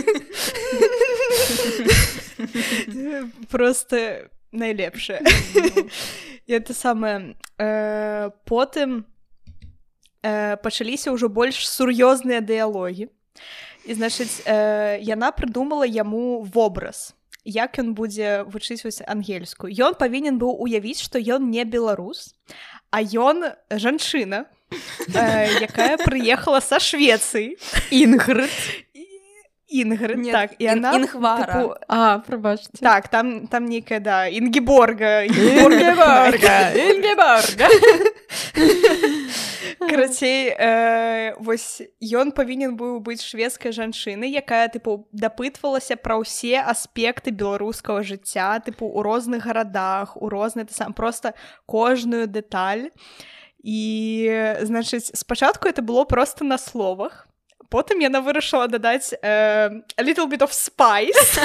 Speaker 3: Просто найлепшае. І это самае потым пачаліся ўжо больш сур'ёзныя дыялогі. І, значыць, э, яна прыдумала яму вобраз, як ён будзе вучыць ангельскую. Ён павінен быў уявіць, што ён не беларус, а ён жанчына, э, якая прыехала са Швецыі.
Speaker 1: Інгрыд.
Speaker 3: Інгрыд,
Speaker 2: Нет,
Speaker 3: так. І яна,
Speaker 2: Інгвара.
Speaker 1: Типу, а, прабачце.
Speaker 3: Так, там, там нейкая, да, Інгеборга.
Speaker 1: Інгеборга. Інгеборга.
Speaker 3: Карацей, э, вось ён павінен быў быць шведскай жанчынай, якая тыпу дапытвалася пра ўсе аспекты беларускага жыцця, тыпу у розных гарадах, у розныя сам просто кожную дэталь. І значыць, спачатку это было просто на словах. Потым яна вырашыла дадаць э, a little bit of spice.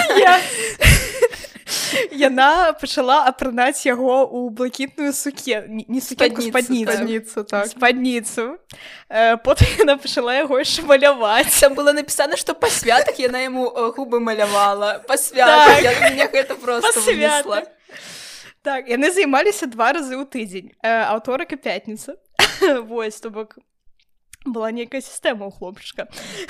Speaker 3: Яна пачала апранаць яго ў блакітную сукен... не сукенку, спадніцу.
Speaker 1: Спадніцу, так.
Speaker 3: Спадніцу. Э, потым яна пачала яго яшчэ маляваць.
Speaker 2: Там было напісана, што па святах яна яму губы малявала. Па святах. Так. Я, мне гэта просто вынесла.
Speaker 3: Так, яны займаліся два разы ў тыдзень. Э, аўторак і пятніца. Вось, то бок была нейкая сістэма ў хлопчыка.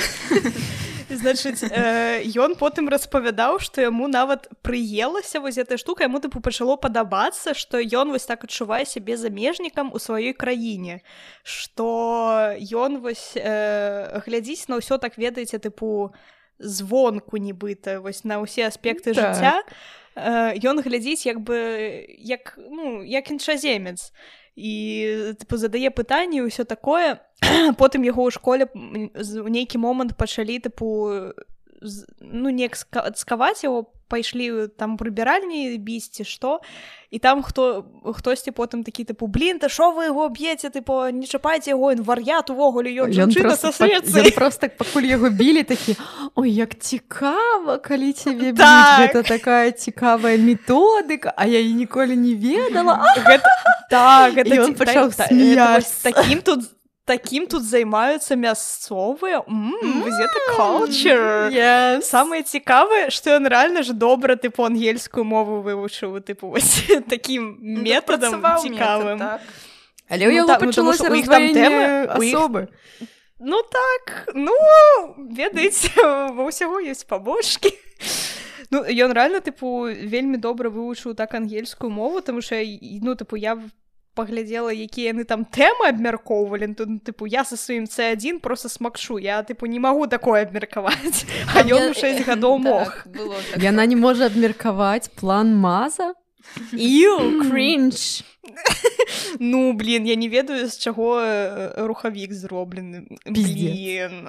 Speaker 3: Значыць, э, ён потым распавядаў, што яму нават прыелася вось гэтая штука, яму тыпу пачало падабацца, што ён вось так адчувае сябе замежнікам у сваёй краіне, што ён вось э, глядзіць на ўсё, так ведаеце, тыпу звонку нібыта, вось на ўсе аспекты так. жыцця, э, ён глядзіць як бы як, ну, як іншаземец. І типу, задае пытанні і ўсё такое. Потым яго ў школе у нейкі момант пачалі типу, ну, неяк цкаваць яго, пайшлі там прыбіральні біць ці што, і там хто хтосьці потым такі типу, блін, та шо вы яго б'еце, типу, не чапайце яго, ён вар'ят увогуле, ён жанчына са светцы.
Speaker 1: Ён просто пакуль яго білі такі, ой, як цікава, калі цябе біць, гэта такая цікавая методыка, а я її ніколі не ведала.
Speaker 3: Так,
Speaker 1: і ён пачаў смяяцца.
Speaker 3: Такім тут Такім тут займаюцца мясцовыя. Ммм, гэта culture.
Speaker 1: Yes.
Speaker 3: Самае цікавае, што ён рэальна ж добра, тыпу, ангельскую мову вывучыў, тыпу, вось такім метадам цікавым.
Speaker 2: Метод, так.
Speaker 1: Але ў яго пачалося раздваенне асобы.
Speaker 3: Ну так, ну, ведаеце, ва ўсяго ёсць пабочкі. Ну, ён рэальна, тыпу, вельмі добра вывучыў так ангельскую мову, таму што, ну, тыпу, я паглядзела, якія яны там тэмы абмяркоўвалі, то, ну, тыпу, я са сваім цэ адзін просто смакшу, я, тыпу, не магу такое абмеркаваць, а ён у шэсць гадоў мог.
Speaker 1: Яна не можа абмеркаваць план Маза? Іу, крінж!
Speaker 3: Ну, блін, я не ведаю, з чаго рухавік зроблены. Блін.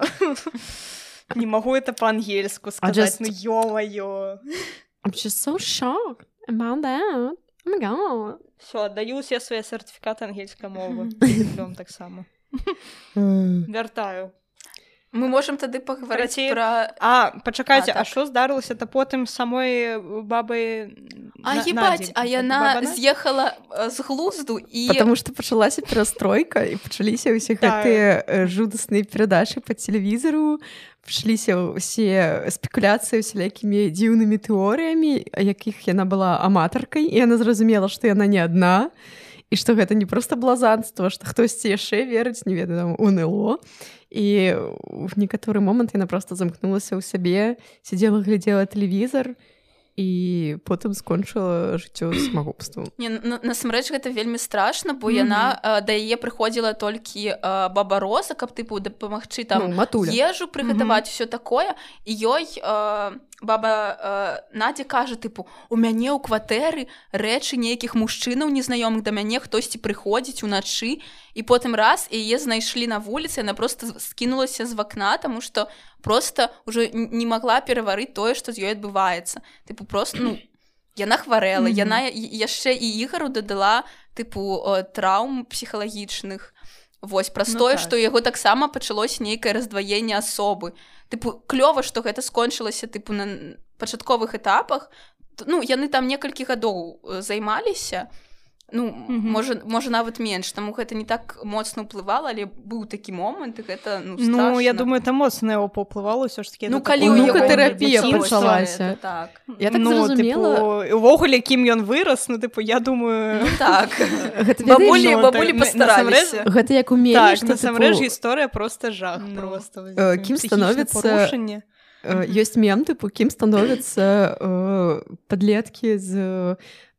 Speaker 3: Не магу это па-ангельску сказаць, ну, ё-маё.
Speaker 1: I'm just so shocked about that. Oh my god.
Speaker 3: Все, аддаю ўсе свае сертыфікаты ангельскай мовы. Дыплом таксама. Вяртаю.
Speaker 2: Мы можам тады пагаварыць пра...
Speaker 3: А, пачакайце, а што здарылася-то потым самой бабай
Speaker 2: А ебаць, а яна з'ехала з глузду і...
Speaker 1: Потому што пачалася перастройка і пачаліся ўсе гэтыя жудасныя перадачы па тэлевізару, пачаліся ўсе спекуляцыі усялякімі дзіўнымі тэорыямі, якіх яна была аматаркай, і яна зразумела, што яна не адна, і што гэта не проста блазанства, што хтосьці яшчэ верыць, не ведаю, у эн эл о. І в некаторы момант яна проста замкнулася ў сябе, сидзела, глядзела тэлевізар, і потым скончыла жыццё самагубствам.
Speaker 2: Не, насамрэч гэта вельмі страшна, бо mm-hmm. яна а, да яе прыходзіла толькі а, баба Роза, каб тыпу дапамагчы там
Speaker 1: ну,
Speaker 2: ежу прыгатаваць, mm-hmm. усё такое, і ёй а, баба а, Надзя кажа, тыпу, у мяне ў кватэры рэчы нейкіх мужчынаў незнаёмых, да мяне хтосьці прыходзіць уначы, і потым раз і яе знайшлі на вуліцы, яна проста скінулася з вакна, таму што просто ўжо не магла пераварыць тое, што з ёй адбываецца. Тыпу, просто, ну, яна хварэла, mm-hmm. яна яшчэ і Ігару дадала, тыпу, траўм псіхалагічных. Вось, праз ну, тое, так. што яго таксама пачалося нейкае раздваенне асобы. Тыпу, клёва, што гэта скончылася, тыпу, на пачатковых этапах. Ну, яны там некалькі гадоў займаліся, ну, mm-hmm. можа, можа нават менш, таму гэта не так моцна ўплывала, але быў такі момант, і гэта, ну, страшна.
Speaker 3: Ну, я думаю, там моцна яго паўплывала ўсё ж такі.
Speaker 2: Ну, калі
Speaker 1: ў яго тэрапія пачалася.
Speaker 2: Так.
Speaker 1: Я так ну, зразумела.
Speaker 3: Тыпу, увогуле, кім ён вырас, ну, тыпу, я думаю...
Speaker 2: Ну, так. Бабулі, бабулі пастараліся.
Speaker 1: Гэта як умелі,
Speaker 3: так,
Speaker 1: што,
Speaker 3: насамрэч, гісторыя проста жах. Ну, просто.
Speaker 1: Кім становіцца... Ёсць мем, тыпу, кім становяцца падлеткі з...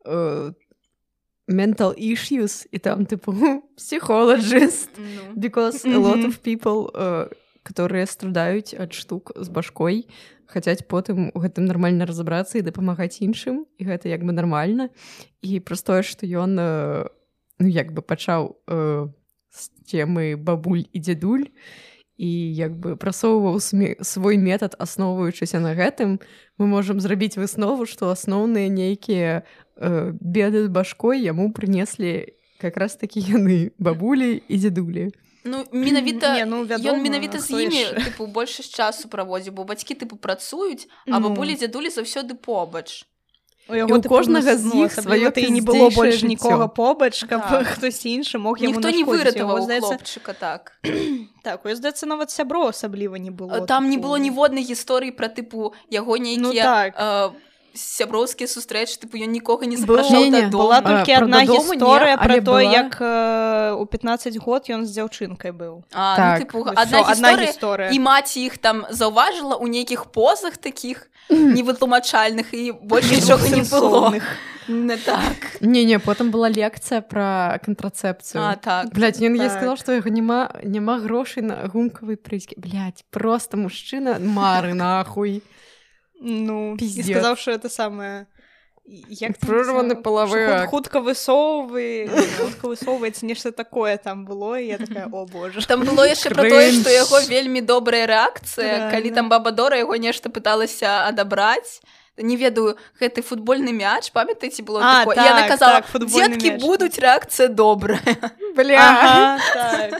Speaker 1: mental issues, и там, типа, psychologist, no. because a lot of people, uh, которые страдаюць ад штук з башкой, хацяць потым у гэтым нармальна разабрацца і дапамагаць іншым, і гэта як бы нармальна. І праз тое, што ён, uh, ну, як бы пачаў uh, з темы бабуль і дзядуль і як бы прасоўваў свой метад, асноўваючыся на гэтым, мы можам зрабіць выснову, што асноўныя нейкія э, беды з башкой яму прынеслі как раз такі яны, бабулі і дзядулі.
Speaker 2: Ну, менавіта,
Speaker 3: Не, ну, вядома,
Speaker 2: ён менавіта з імі,
Speaker 3: яшчэ?
Speaker 2: тыпу, больш часу праводзіў, бо бацькі, тыпу, працуюць, а
Speaker 3: Ну.
Speaker 2: бабулі, дзядулі заўсёды побач.
Speaker 3: У
Speaker 1: І ў кожнага з іх сваё
Speaker 3: і не было
Speaker 1: пиздзейшае
Speaker 3: больш
Speaker 1: жыццё.
Speaker 3: нікога побач, каб
Speaker 2: Так.
Speaker 3: хтось іншы мог яму
Speaker 2: Ніхто не
Speaker 3: нашкодзіць.
Speaker 2: выратаваў
Speaker 3: Яго, здаецца,
Speaker 2: хлопчыка, так.
Speaker 3: Так, ось, здаецца, нават сябро асабліва не было.
Speaker 2: Там не
Speaker 3: тыпу.
Speaker 2: было ніводнай гісторыі пра, тыпу, яго
Speaker 3: Ну
Speaker 2: нейкія
Speaker 3: так.
Speaker 2: э, сяброўскія сустрэчы, тыпу, ён нікога не
Speaker 3: Было.
Speaker 2: запрашаў
Speaker 1: Не-не,
Speaker 2: дадому.
Speaker 3: Была
Speaker 1: А,
Speaker 3: толькі
Speaker 1: пра
Speaker 3: адна
Speaker 1: дадому не,
Speaker 3: гісторыя пра
Speaker 1: але
Speaker 3: то,
Speaker 1: была-
Speaker 3: як э, у пятнаццаць год ён з дзяўчынкай быў.
Speaker 2: А,
Speaker 1: Так.
Speaker 2: ну, тыпу,
Speaker 3: Всё,
Speaker 2: адна
Speaker 3: адна
Speaker 2: гісторыя,
Speaker 3: гісторыя.
Speaker 2: і маці іх там заўважыла ў нейкіх позах такіх невытлумачальных, і больш нічога не было.
Speaker 3: Сенсоўных.
Speaker 2: Не так.
Speaker 1: Не-не, потым была лекцыя пра кантрацэпцыю.
Speaker 2: А, так.
Speaker 1: Блядь, ён я
Speaker 3: Так.
Speaker 1: сказал, што яго няма, няма грошай на гумкавыя прыскі. Блядь, просто мужчына мары нахуй.
Speaker 3: Ну,
Speaker 1: Пиздец.
Speaker 3: і сказаў, що це саме... Як там
Speaker 1: Прорваны
Speaker 3: написано?
Speaker 1: половий
Speaker 3: Що худ-
Speaker 1: акт.
Speaker 3: Хутка висовує, хутка висовується, нешта такое там було, і я така, о боже.
Speaker 2: Там было яшчэ пра тое,
Speaker 1: Крынж.
Speaker 2: што яго вельмі добрая рэакцыя,
Speaker 3: Рэальна.
Speaker 2: калі там баба Дора яго нешта пыталася адабраць. Не ведаю, гэты футбольны мяч, памятаеце, было
Speaker 3: А,
Speaker 2: такое?
Speaker 3: так,
Speaker 2: І яна казала,
Speaker 3: так, футбольны
Speaker 2: дзеткі
Speaker 3: мяч.
Speaker 2: будуць, рэакцыя добрая.
Speaker 1: Бля,
Speaker 3: Ага, так.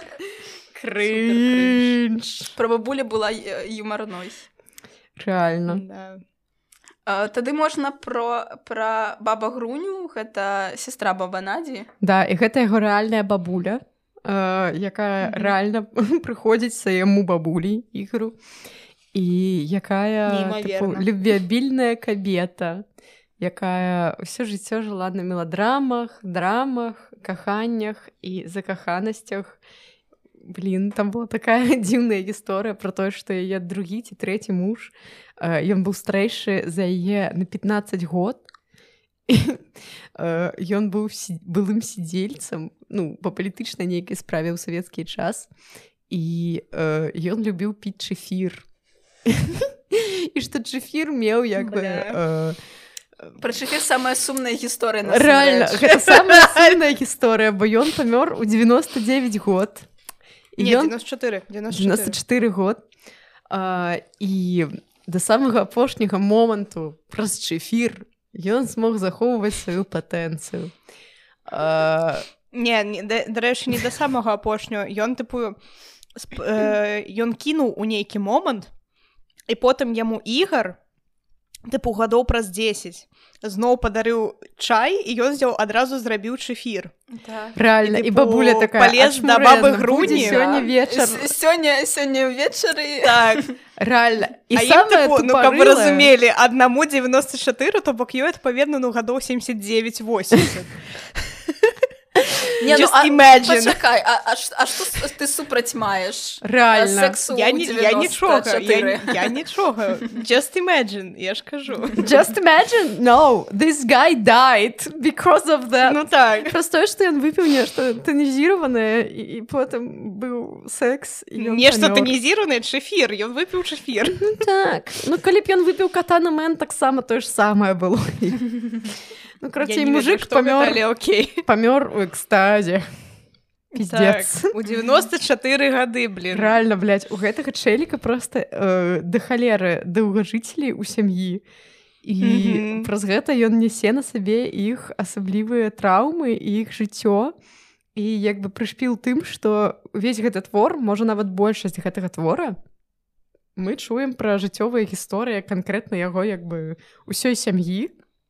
Speaker 1: кринж.
Speaker 2: Пра бабуля была э, юмарной.
Speaker 1: Реально.
Speaker 3: Да.
Speaker 2: А, тады можна про, пра баба Груню, гэта сестра баба Надзі.
Speaker 1: Да, і гэта яго рэальная бабуля, э, якая
Speaker 3: Мгм.
Speaker 1: рэальна прыходзіць свайму бабулі ігру. І якая тыпу,
Speaker 3: Неймаверна.
Speaker 1: любвеабільная кабета, якая ўсё жыццё жыла на меладрамах, драмах, каханнях і закаханасцях. Блін, там была такая дзіўная гісторыя пра тое, што яе другі ці трэці муж, э, ён быў старэйшы за яе на пятнаццаць год. І, э, ён быў сі- былым сідзельцам, ну, па палітычнай нейкай справе ў савецкі час. І э, ён любіў піць чэфір. І што чэфір меў як бы...
Speaker 3: Бля.
Speaker 1: Э,
Speaker 2: Пра чэфір самая сумная гісторыя на
Speaker 1: Рэальна, гэта самая сумная гісторыя, бо ён памёр у девяносто девять год. І
Speaker 3: Не,
Speaker 1: ён
Speaker 3: девяносто четыре. девяносто
Speaker 1: девяносто
Speaker 3: четыре.
Speaker 1: четыре год. А, і да самага апошняга моманту праз чэфір ён смог захоўваць сваю патэнцыю. А,
Speaker 3: Не, не да- дарэчы, не да самага апошняга. Ён, тыпу, сп- э, ён кінуў у нейкі момант, і потым яму Ігар, тыпу, гадоў праз дзесяць, зноў падарыў чай, і ён зняў адразу зрабіў чэфір.
Speaker 2: Так.
Speaker 1: Рэальна,
Speaker 3: І,
Speaker 1: і
Speaker 3: тыпу,
Speaker 1: бабуля такая
Speaker 3: палез да
Speaker 1: ачмурэльна,
Speaker 3: бабы
Speaker 1: будзе
Speaker 3: Груні.
Speaker 1: сёння
Speaker 2: Да.
Speaker 1: вечар.
Speaker 2: С- Сёння, сёння ўвечары.
Speaker 3: Так.
Speaker 1: Рэальна. І
Speaker 3: А ім,
Speaker 1: самае
Speaker 3: тыпу, ну, каб вы
Speaker 1: тупорылае-
Speaker 3: разумелі, аднаму девяносто четыре, то бок ёй, адпаведна, ну, гадоў семьдесят девять восемьдесят.
Speaker 2: Не, ну,
Speaker 3: Just
Speaker 2: а,
Speaker 3: imagine.
Speaker 2: Пачакай, а, а, ш- а што с- ты супраць маеш?
Speaker 1: Рэальна.
Speaker 2: А сексу
Speaker 3: Я,
Speaker 2: ў
Speaker 3: не, я нічога,
Speaker 2: девяносто четыре.
Speaker 3: я, я нічога. Just imagine, я ж кажу.
Speaker 1: Just imagine, no, this guy died because of that.
Speaker 3: Ну так.
Speaker 1: Просто тое, што ён выпіў нешта тонізіраванае, і, і потым быў секс, і ён
Speaker 3: Нешта
Speaker 1: памёр.
Speaker 3: тонізіраванае, чэфір, ён выпіў чэфір.
Speaker 1: Ну так. Ну, калі б ён выпіў катана мэн, таксама тое ж самае было. Ну, карацей, мужик памёр,
Speaker 3: але окей.
Speaker 1: памёр у экстазе.
Speaker 3: Так,
Speaker 1: Пиздец.
Speaker 3: у девяносто четыре гады, блин.
Speaker 1: Рэальна, блядь, у гэтага чэліка проста э, да халеры даўгажыцелей у сям'і. І
Speaker 3: Мгм.
Speaker 1: праз гэта ён нясе на сабе іх асаблівыя траўмы і іх жыццё. І як бы прышпіл тым, што увесь гэты твор, можа нават большасць гэтага твора, мы чуем пра жыццёвыя гісторыі канкрэтна яго як бы ўсёй сям'і.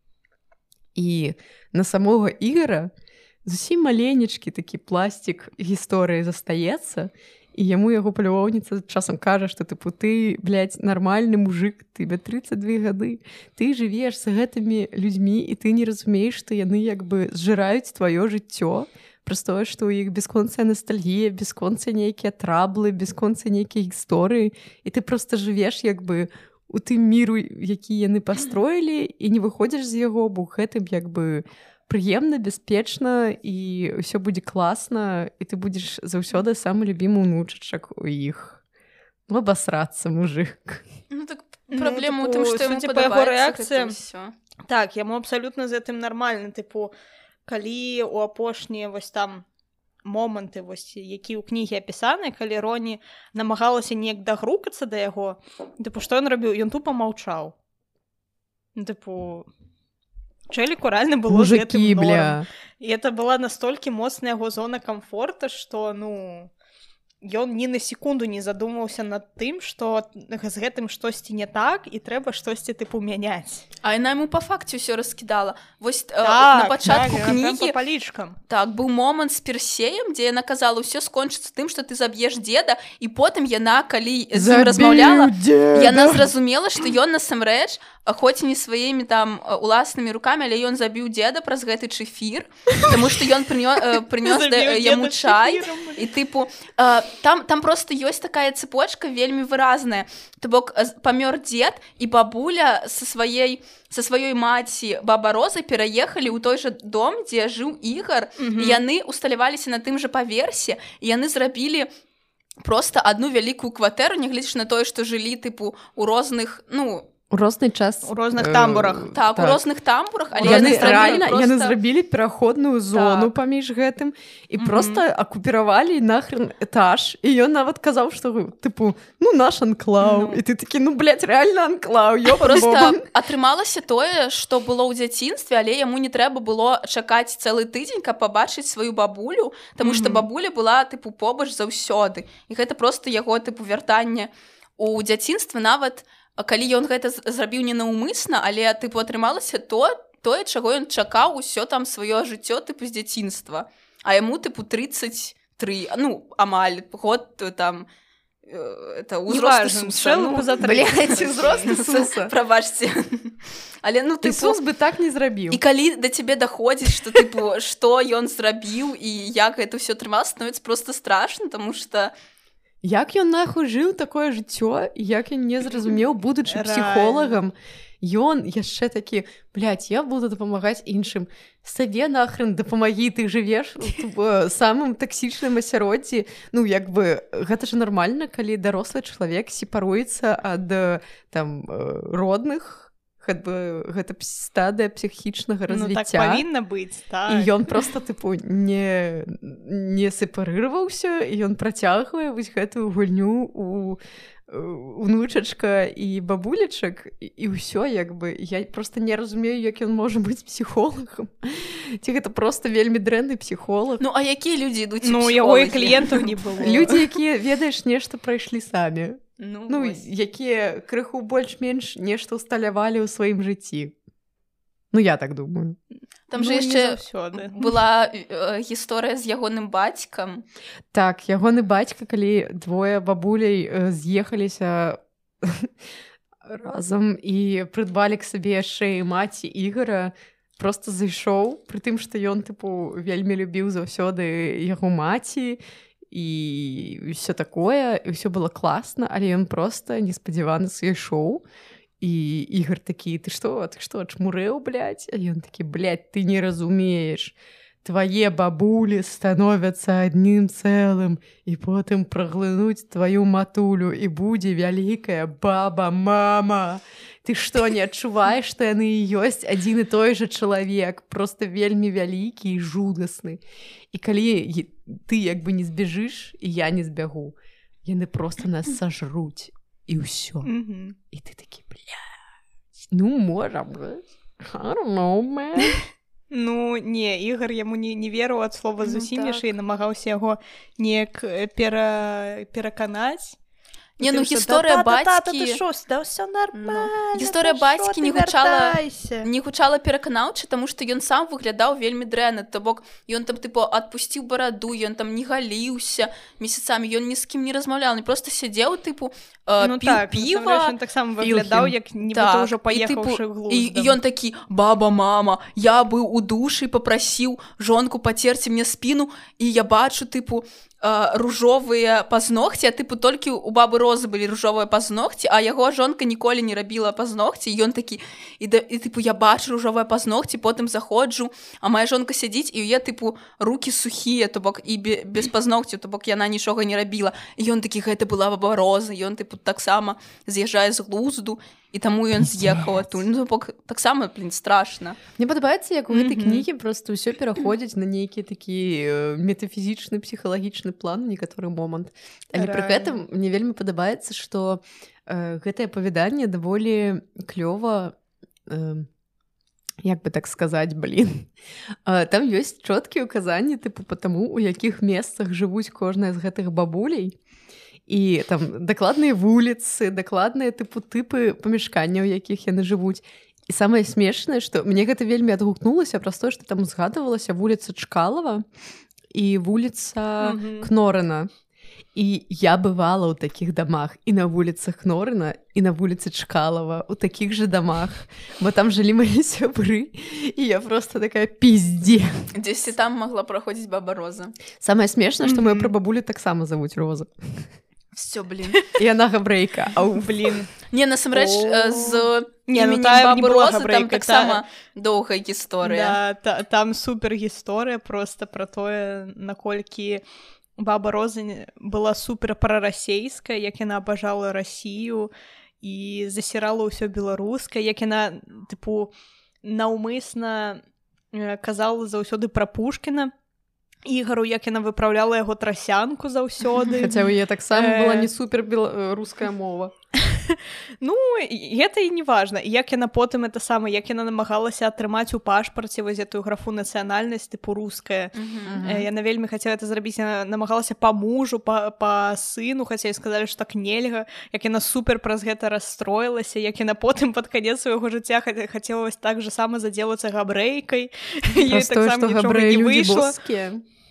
Speaker 1: І на самога Ігара зусім маленечкі такі пластик гісторыі застаецца, і яму яго палюбоўніца часам кажа, што тыпу ты, блядь, нармальны мужик, тебе тридцать два гады, ты жывеш з гэтымі людзьмі, і ты не разумееш, што яны як бы зжыраюць тваё жыццё, праз тое, што ў іх бесконцая ностальгія, бесконцыя нейкія траблы, бесконцыя нейкія гісторыі, і ты проста жывеш як бы у тым міру, які яны пастроілі, і не выходзіш з яго, бо гэтым як бы прыемна, бяспечна, і ўсё будзе класна, і ты будзеш заўсёды самы любімы ўнучачак у іх. Ну, абасрацца, мужик.
Speaker 2: Ну так
Speaker 3: Ну,
Speaker 2: праблема ў
Speaker 3: тыпу,
Speaker 2: тым, што яму
Speaker 3: судзя па яго
Speaker 2: падабаецца
Speaker 3: рэакцыі,
Speaker 2: гэта ўсё.
Speaker 3: Так, яму абсалютна з гэтым нармальна, тыпу, калі у апошнія вось там моманты вось які ў кнігі апісаны, калі Роні намагалася неяк дагрукацца да яго, тыпу што ён рабіў, ён тупа маўчаў. Тыпу чэліку рэальна было з гэтым норм. І это была настолькі моцная яго зона камфорта, што ну ён ні на секунду не задумаўся над тым, што з гэтым штосьці не так і трэба штосьці тыпу мяняць.
Speaker 2: А яна яму па факце ўсё раскідала. Вось
Speaker 3: так,
Speaker 2: на пачатку
Speaker 3: так,
Speaker 2: кнігі
Speaker 3: па палічкам.
Speaker 2: Так, быў момант з Персеем, дзе яна казала, ўсё скончыцца тым, што ты заб'еш дзеда, і потым яна, калі з ім размаўляла, яна зразумела, што ён насамрэч, хоць і не сваімі там уласнымі рукамі, але ён забіў дзеда праз гэты чэфір, таму што ён прынёс яму чай, і тыпу там, там просто ёсць такая цепочка вельмі выразная. То бок памёр дзед, і бабуля са сваёй са сваёй маці баба Розы пераехалі ў той жа дом, дзе жыў Ігар, mm-hmm. і яны усталяваліся на тым жа паверсе, і яны зрабілі просто адну вялікую кватэру, нягледзячы на тое, што жылі тыпу у розных, ну,
Speaker 1: у розны час
Speaker 3: у розных тамбурах.
Speaker 2: Так, так, у розных тамбурах, але
Speaker 1: яны,
Speaker 2: яны
Speaker 1: рэальна,
Speaker 2: просто...
Speaker 1: яны зрабілі пераходную зону так. паміж гэтым і mm-hmm. просто акупіравалі нахрен этаж, і ён нават казаў, што тыпу, ну наш анклаў, ну. І ты такі, ну блядь, рэальна анклаў, ёба
Speaker 2: просто атрымалася тое, што было ў дзяцінстве, але яму не трэба было чакаць цэлы тыдзень, каб пабачыць сваю бабулю, таму што mm-hmm. бабуля была тыпу побач заўсёды, і гэта просто яго тыпу вяртанне у дзяцінстве, нават калі ён гэта зрабіў ненаўмысна, але тыпу атрымалася то, тое, чаго ён чакаў усё там сваё жыццё тыпу з дзяцінства. А яму тыпу тридцаць тры, ну, амаль год там это ўзрост Ісуса.
Speaker 3: Ну,
Speaker 2: блядь, ўзрост Ісуса. Прабачце. Але ну тыпу,
Speaker 1: Ісус бы так не зрабіў.
Speaker 2: І калі да цябе даходзіць, што тыпу што ён зрабіў і як гэта ўсё атрымалася, становіцца проста страшна, таму што
Speaker 1: як ён нахуй жыў такое жыццё, як ён не зразумеў, будучы псіхолагам, ён яшчэ такі, блядь, я буду дапамагаць іншым. Сабе нахрен дапамагі, ты жывеш у самым таксічным асяроддзі. Ну, як бы, гэта ж нармальна, калі дарослы чалавек сепаруецца ад там родных, как бы гэта стадыя псіхічнага развіцця.
Speaker 3: Ну, так павінна быць, так.
Speaker 1: І ён просто, тыпу, не, не сепарыраваўся, і ён працягвае вось гэтую гульню у унучачка і бабулечак, і ўсё, як бы. Я просто не разумею, як ён можа быць псіхолагам. Ці гэта просто вельмі дрэнны псіхолаг.
Speaker 2: Ну, а якія людзі ідуць
Speaker 3: ну,
Speaker 2: псіхолагі?
Speaker 3: Ну, яго і кліентаў не было.
Speaker 1: Людзі, якія, ведаеш, нешта прайшлі самі.
Speaker 2: Ну,
Speaker 1: ну якія крыху больш-менш нешта ўсталявалі ў сваім жыцці. Ну, я так думаю.
Speaker 2: Там ну, же яшчэ была э, гісторыя з ягоным бацькам.
Speaker 1: Так, ягоны бацька, калі двое бабуляй э, з'ехаліся разам і прыдбалі к сабе яшчэ і маці Ігара, просто зайшоў, пры тым, што ён, тыпу, вельмі любіў заўсёды яго маці, і ўсё такое, і ўсё было класна, але ён проста неспадзявана сышоў, і Ігар такі, ты што, ты што, чмурэў, блядь? А ён такі, блядь, ты не разумееш, твае бабулі становяцца адным цэлым, і потым праглынуць тваю матулю, і будзе вялікая баба-мама. Ты што, не адчуваеш, што яны і ёсць адзін і той жа чалавек, просто вельмі вялікі і жудасны. І калі ты як бы не збежыш, і я не збягу, яны просто нас сажруць, і ўсё.
Speaker 3: Mm-hmm.
Speaker 1: І ты такі, блядь, ну, можа быць. I don't know, man.
Speaker 3: Ну, не, Ігар яму не, не верыў ад слова зусім ну, яшчэ так. І намагаўся яго неяк пера... пераканаць.
Speaker 2: Не, ну гісторыя бацькі...
Speaker 3: Да ўсё нармальна.
Speaker 2: Гісторыя бацькі не гучала, не гучала пераканаўча, таму што ён сам выглядаў вельмі дрэнна. То бок, ён там, тыпу, адпусціў бараду, ён там не галіўся месяцамі, ён ні з кім не размаўляў, не просто сядзеў, тыпу, э,
Speaker 3: ну,
Speaker 2: піў
Speaker 3: так,
Speaker 2: піва.
Speaker 3: Ён таксама выглядаў, як нібыта так, ўжо паехаўшы глуздам.
Speaker 2: І ён такі, баба, мама, я быў у душы, папрасіў жонку пацерці мне спіну, і я бачу, тыпу, ружовыя пазногці, а тыпу толькі у бабы Розы былі ружовыя пазногці, а яго жонка ніколі не рабіла пазногці, і ён такі, і, да, і тыпу я бачу ружовыя пазногці, потым заходжу, а моя жонка сядзіць, і яе тыпу рукі сухія, то бок і без пазногцяў, то бок яна нічога не рабіла. І ён такі, гэта была баба Роза, і ён тыпу таксама з'язджае з глузду, і таму ён з'ехаў адтуль. Ну бок таксама, блин, страшна.
Speaker 1: Мне падабаецца, як у гэтай кнігі просто ўсё пераходзіць на нейкі такі метафізічны, псіхалагічны план, некаторы момант. Але пры гэтым мне вельмі падабаецца, што э, гэтае апавяданне даволі клёва, э, як бы так сказаць, блин. Э, там ёсць чоткія ўказанні, тыпу, па таму, у якіх месцах жывуць кожная з гэтых бабулей. І там дакладныя вуліцы, дакладныя тыпу тыпы памяшкання, у якіх яны жывуць. І самае смешнае, што мне гэта вельмі адгукнулася праз то, што там згадывалася вуліца Чкалава і вуліца mm-hmm. Кнорына. І я бывала ў такіх дамах і на вуліцах Кнорына, і на вуліцы Чкалава, у такіх жа дамах, бо там жылі мае сябры, і я просто такая пізде.
Speaker 2: Дзесьці там магла праходзіць баба Роза.
Speaker 1: Самае смешнае, што mm-hmm. мою прабабулю таксама завуць Роза.
Speaker 2: Все, блин.
Speaker 1: І яна габрэйка.
Speaker 3: Ау, блин.
Speaker 2: Не, насамрэч, з іменем бабы Розы там таксама доўгая гісторыя.
Speaker 3: Да, та, там супер гісторыя просто пра тое, наколькі баба Роза была супер прарасейская, як яна абажала Расію і засірала ўсё беларускае, як яна, тыпу, наўмысна казала заўсёды пра Пушкіна, Ігару, як яна выпраўляла яго трасянку заўсёды.
Speaker 1: Хаця ў яе таксама была не супер руская мова.
Speaker 3: Ну, гэта і не важна. Як яна потым это сама, як яна намагалася атрымаць у пашпарце вось гэтую графу нацыянальнасць, тыпу руская. Uh-huh. Яна вельмі хацела это зрабіць, яна намагалася па мужу, па, па сыну, хаця і сказалі, што так нельга. Як яна супер праз гэта расстроілася, як яна потым пад канец свайго жыцця хацела вось так же сама задзелацца габрэйкай.
Speaker 1: Праз тое, што габрэі людзі боскія.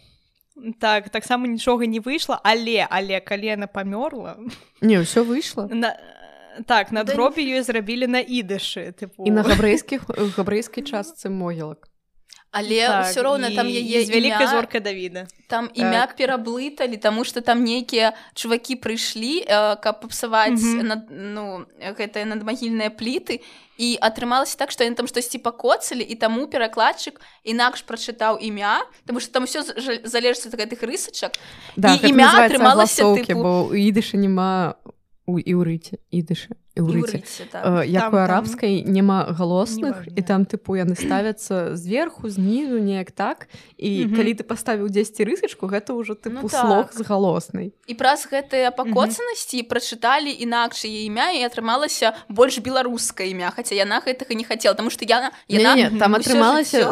Speaker 3: Так, таксама нічога не выйшла, але, але калі яна памёрла...
Speaker 1: Не, ўсё выйшла.
Speaker 3: На... Так, надгробе да... ёй зрабілі на ідышы. Тыпу...
Speaker 1: І на габрэйскіх, габрэйскай частцы могілак.
Speaker 2: Але так, ўсё роўна там яе
Speaker 3: з вялікай зоркай Давіда.
Speaker 2: Там імя так. пераблыталі, таму што там нейкія чувакі прыйшлі, э, каб папсаваць mm-hmm. над, ну, гэтыя надмагільныя пліты, і атрымалася так, што яны там штосьці пакоцалі, і таму перакладчык інакш прачытаў імя, таму што там усё залежыць ад гэтых рысачак.
Speaker 1: Да,
Speaker 2: і імя атрымалася
Speaker 1: тыпу... бо ў ідышы няма у іўрыце, ідышы. Іўрыце. Так. Як у арабскай няма галосных, і там тыпу яны ставяцца зверху, знізу, неяк так, і mm-hmm. калі ты паставіў дзесьці рысачку, гэта ўжо тыпу ну, слог так. з галоснай.
Speaker 2: І праз гэтыя пакоцанасці mm-hmm. прачыталі інакш яе імя, і атрымалася больш беларускае імя, хаця яна гэтага не хацела, таму што яна... яна
Speaker 1: не, не, там атрымалася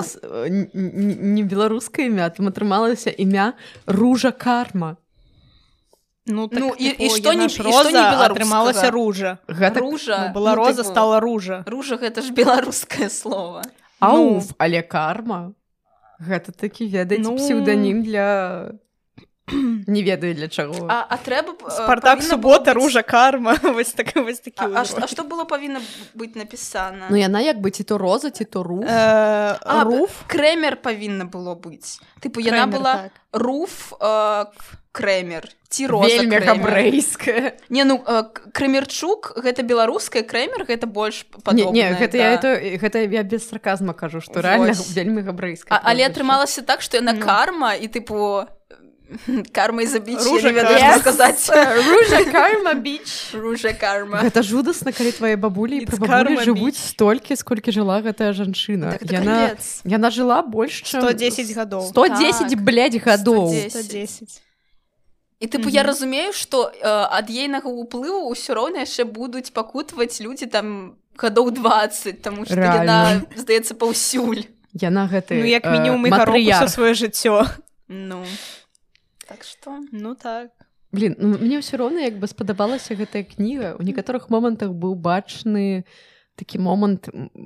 Speaker 1: не беларускае імя, там атрымалася імя Ружа Карма.
Speaker 3: Ну, так,
Speaker 2: ну
Speaker 3: типу,
Speaker 2: і, і што не,
Speaker 3: Роза
Speaker 2: не
Speaker 3: атрымалася Ружа.
Speaker 1: Гэта...
Speaker 3: Ружа. Ну, была ну, Роза, типу... стала Ружа.
Speaker 2: Ружа — гэта ж беларускае слово.
Speaker 1: Ауф, ну... але Карма — гэта такі, ведаць, ну... псеўданім для... Не ведаю для чаго.
Speaker 2: А, а трэба...
Speaker 3: Спартак Субота, быць... Ружа Карма. Вось, так, вось такі
Speaker 2: а, а, а што было павінна быць напісана?
Speaker 1: Ну, яна як бы ці то Роза, ці то Руф.
Speaker 3: Э,
Speaker 2: а,
Speaker 3: Руф?
Speaker 2: Крэмер павінна было быць. Тыпу, яна
Speaker 3: Крэмер,
Speaker 2: была
Speaker 3: так.
Speaker 2: Руф э, Крэмер. Ці Роза
Speaker 1: Вельмі габрэйская.
Speaker 2: Не, ну, э, Крэмерчук — гэта беларуская, Крэмер — гэта больш падобнае.
Speaker 1: Не, не, гэта, да. я, это, гэта я без сарказма кажу, што Вось. Рэальна вельмі габрэйская.
Speaker 2: А, але атрымалася так, што яна ну. Карма, і тыпу... Карма і забіч,
Speaker 3: Ружа
Speaker 2: я не ведаю, yes. сказаць.
Speaker 1: Ружа Карма, біч.
Speaker 2: Ружа Карма.
Speaker 1: Гэта жудасна, калі твае бабулі і прабабулі жывуць столькі, сколькі жыла гэтая жанчына.
Speaker 2: Так,
Speaker 1: яна, яна жыла больш, чым...
Speaker 3: сто дзесяць гадоў.
Speaker 1: сто дзесяць, так. блядь, гадоў.
Speaker 3: сто дзесяць.
Speaker 2: І тыпу mm-hmm. я разумею, што э, ад ейнага ўплыву ўсё роўна яшчэ будуць пакутваць людзі там гадоў дваццаць, таму што яна, здаецца, паўсюль.
Speaker 1: Яна гэты
Speaker 3: ну, як мінімум, э, матрыяр. Усё сваё жыццё.
Speaker 2: Ну... Так што?
Speaker 3: Ну так.
Speaker 1: Блін, ну, мне ўсё роўна як бы спадабалася гэтая кніга. У некаторых момантах быў бачны такі момант,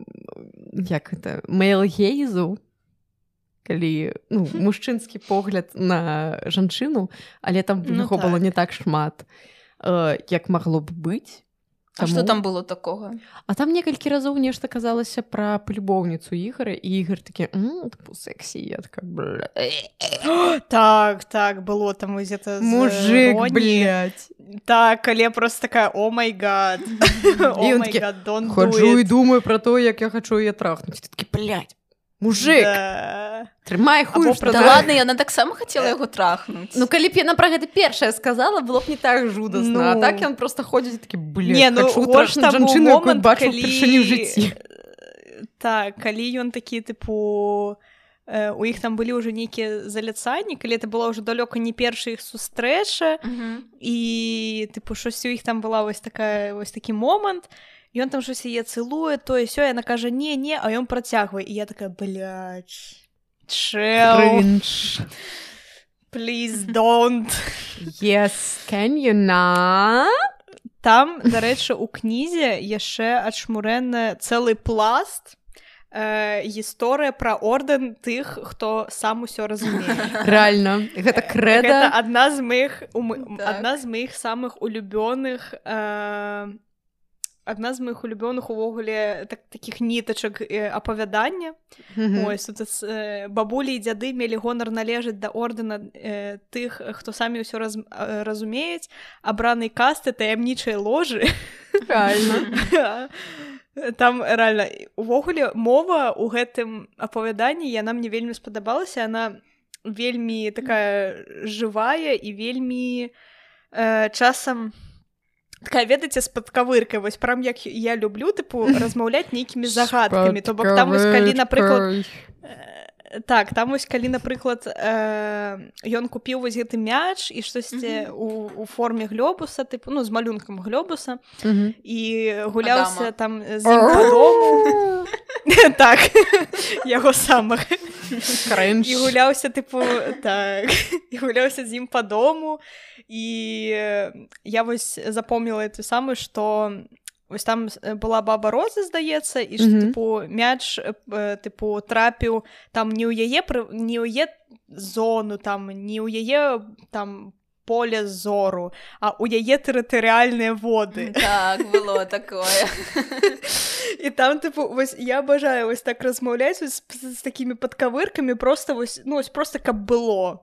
Speaker 1: як гэта, мэйл-гейзу, калі, ну, мужчынскі погляд на жанчыну, але там ну, яго так. было не так шмат, э, як магло б быць.
Speaker 2: Таму... А што там было такога?
Speaker 1: А там некалькі разоў нешта казалася пра палюбоўніцу Ігара, і Ігар такі, мм, типу, сексі, я така, бля.
Speaker 3: Так, так, было там вось гэта з
Speaker 1: мужик,
Speaker 3: Роні.
Speaker 1: Блядь.
Speaker 3: Так, але просто такая, о май гад, о май гад, don't do it.
Speaker 1: Ходжу і думаю пра то, як я хачу яе трахнуць. Ты такі, блядь. Мужик,
Speaker 3: да.
Speaker 1: трымай хуй,
Speaker 3: Або
Speaker 1: што
Speaker 2: Да
Speaker 1: так.
Speaker 2: ладно, яна таксама хацела яго трахнуць.
Speaker 1: Ну, калі б яна пра гэта першая сказала, было б не так жудасна.
Speaker 3: Ну.
Speaker 1: А так ён проста ходзіць і такі, блядь,
Speaker 3: Не, ну,
Speaker 1: хачу
Speaker 3: горш
Speaker 1: трахнуць
Speaker 3: там быў
Speaker 1: жанчыну, якую
Speaker 3: момант,
Speaker 1: бачу
Speaker 3: калі-
Speaker 1: ўпершыню ў жыцці.
Speaker 3: Так, калі ён такі, тыпу, э, у іх там былі ўжо нейкія заляцанні, калі это была ўжо далёка не першая іх сустрэча,
Speaker 2: Мгм.
Speaker 3: і, тыпу, щось у іх там была вось такая, вось такі момант, і ён там щось яе цылуе, то і сё, яна кажа, не, не, а ён працягвае, і я такая, блядь, чел,
Speaker 1: Кринж.
Speaker 3: please don't.
Speaker 1: Yes, can you not?
Speaker 3: Там, дарэчы, у кнізе яшчэ адшмурэнны цэлы пласт э, гісторыя пра ордэн тых, хто сам усё разумее.
Speaker 1: Реально, гэта
Speaker 3: Гэта
Speaker 1: крэда.
Speaker 3: адна з моих ум...
Speaker 2: Так.
Speaker 3: адна з моих самых улюбёных э... адна з моих улюбёных увогуле так, такіх нітачак э, апавядання.
Speaker 1: Мгм.
Speaker 3: Ой, тут э, бабулі і дзяды мелі гонар належаць да ордэна э, тых, хто самі ўсё раз... э, разумеюць, абранай касты таямнічай ложы.
Speaker 1: Реально.
Speaker 3: Там реально увогуле мова у гэтым апавяданні яна мне вельмі спадабалася, яна вельмі такая жывая і вельмі э, часам такая, ведаеце, з падкавыркай, вось прям як я люблю, тыпу, размаўляць нейкімі загадкамі, то бок там вось калі, напрыклад, э, так, там вось калі, напрыклад, э, ён купіў вось гэты мяч і штосьці у, у форме глобуса, тыпу, ну, з малюнкам глобуса,
Speaker 1: Мгм.
Speaker 3: і гуляўся
Speaker 2: Адама.
Speaker 3: там з ім па дому. Так, яго самых.
Speaker 1: Кринж.
Speaker 3: І гуляўся, тыпу, так, і гуляўся з ім па дому, і я вось запомніла эту самую, што вось там была баба Роза, здаецца, і што,
Speaker 1: Мгм.
Speaker 3: тыпу, мяч, э, тыпу, трапіў там не ў яе, пры- не ў яе зону, там, не ў яе, там, поле зору, а ў яе тэрытарыяльныя воды.
Speaker 2: Так, было такое.
Speaker 3: І там, тыпу, вось я абажаю вось так размаўляць вось з, з такімі падкавыркамі, просто вось, ну, вось просто каб было.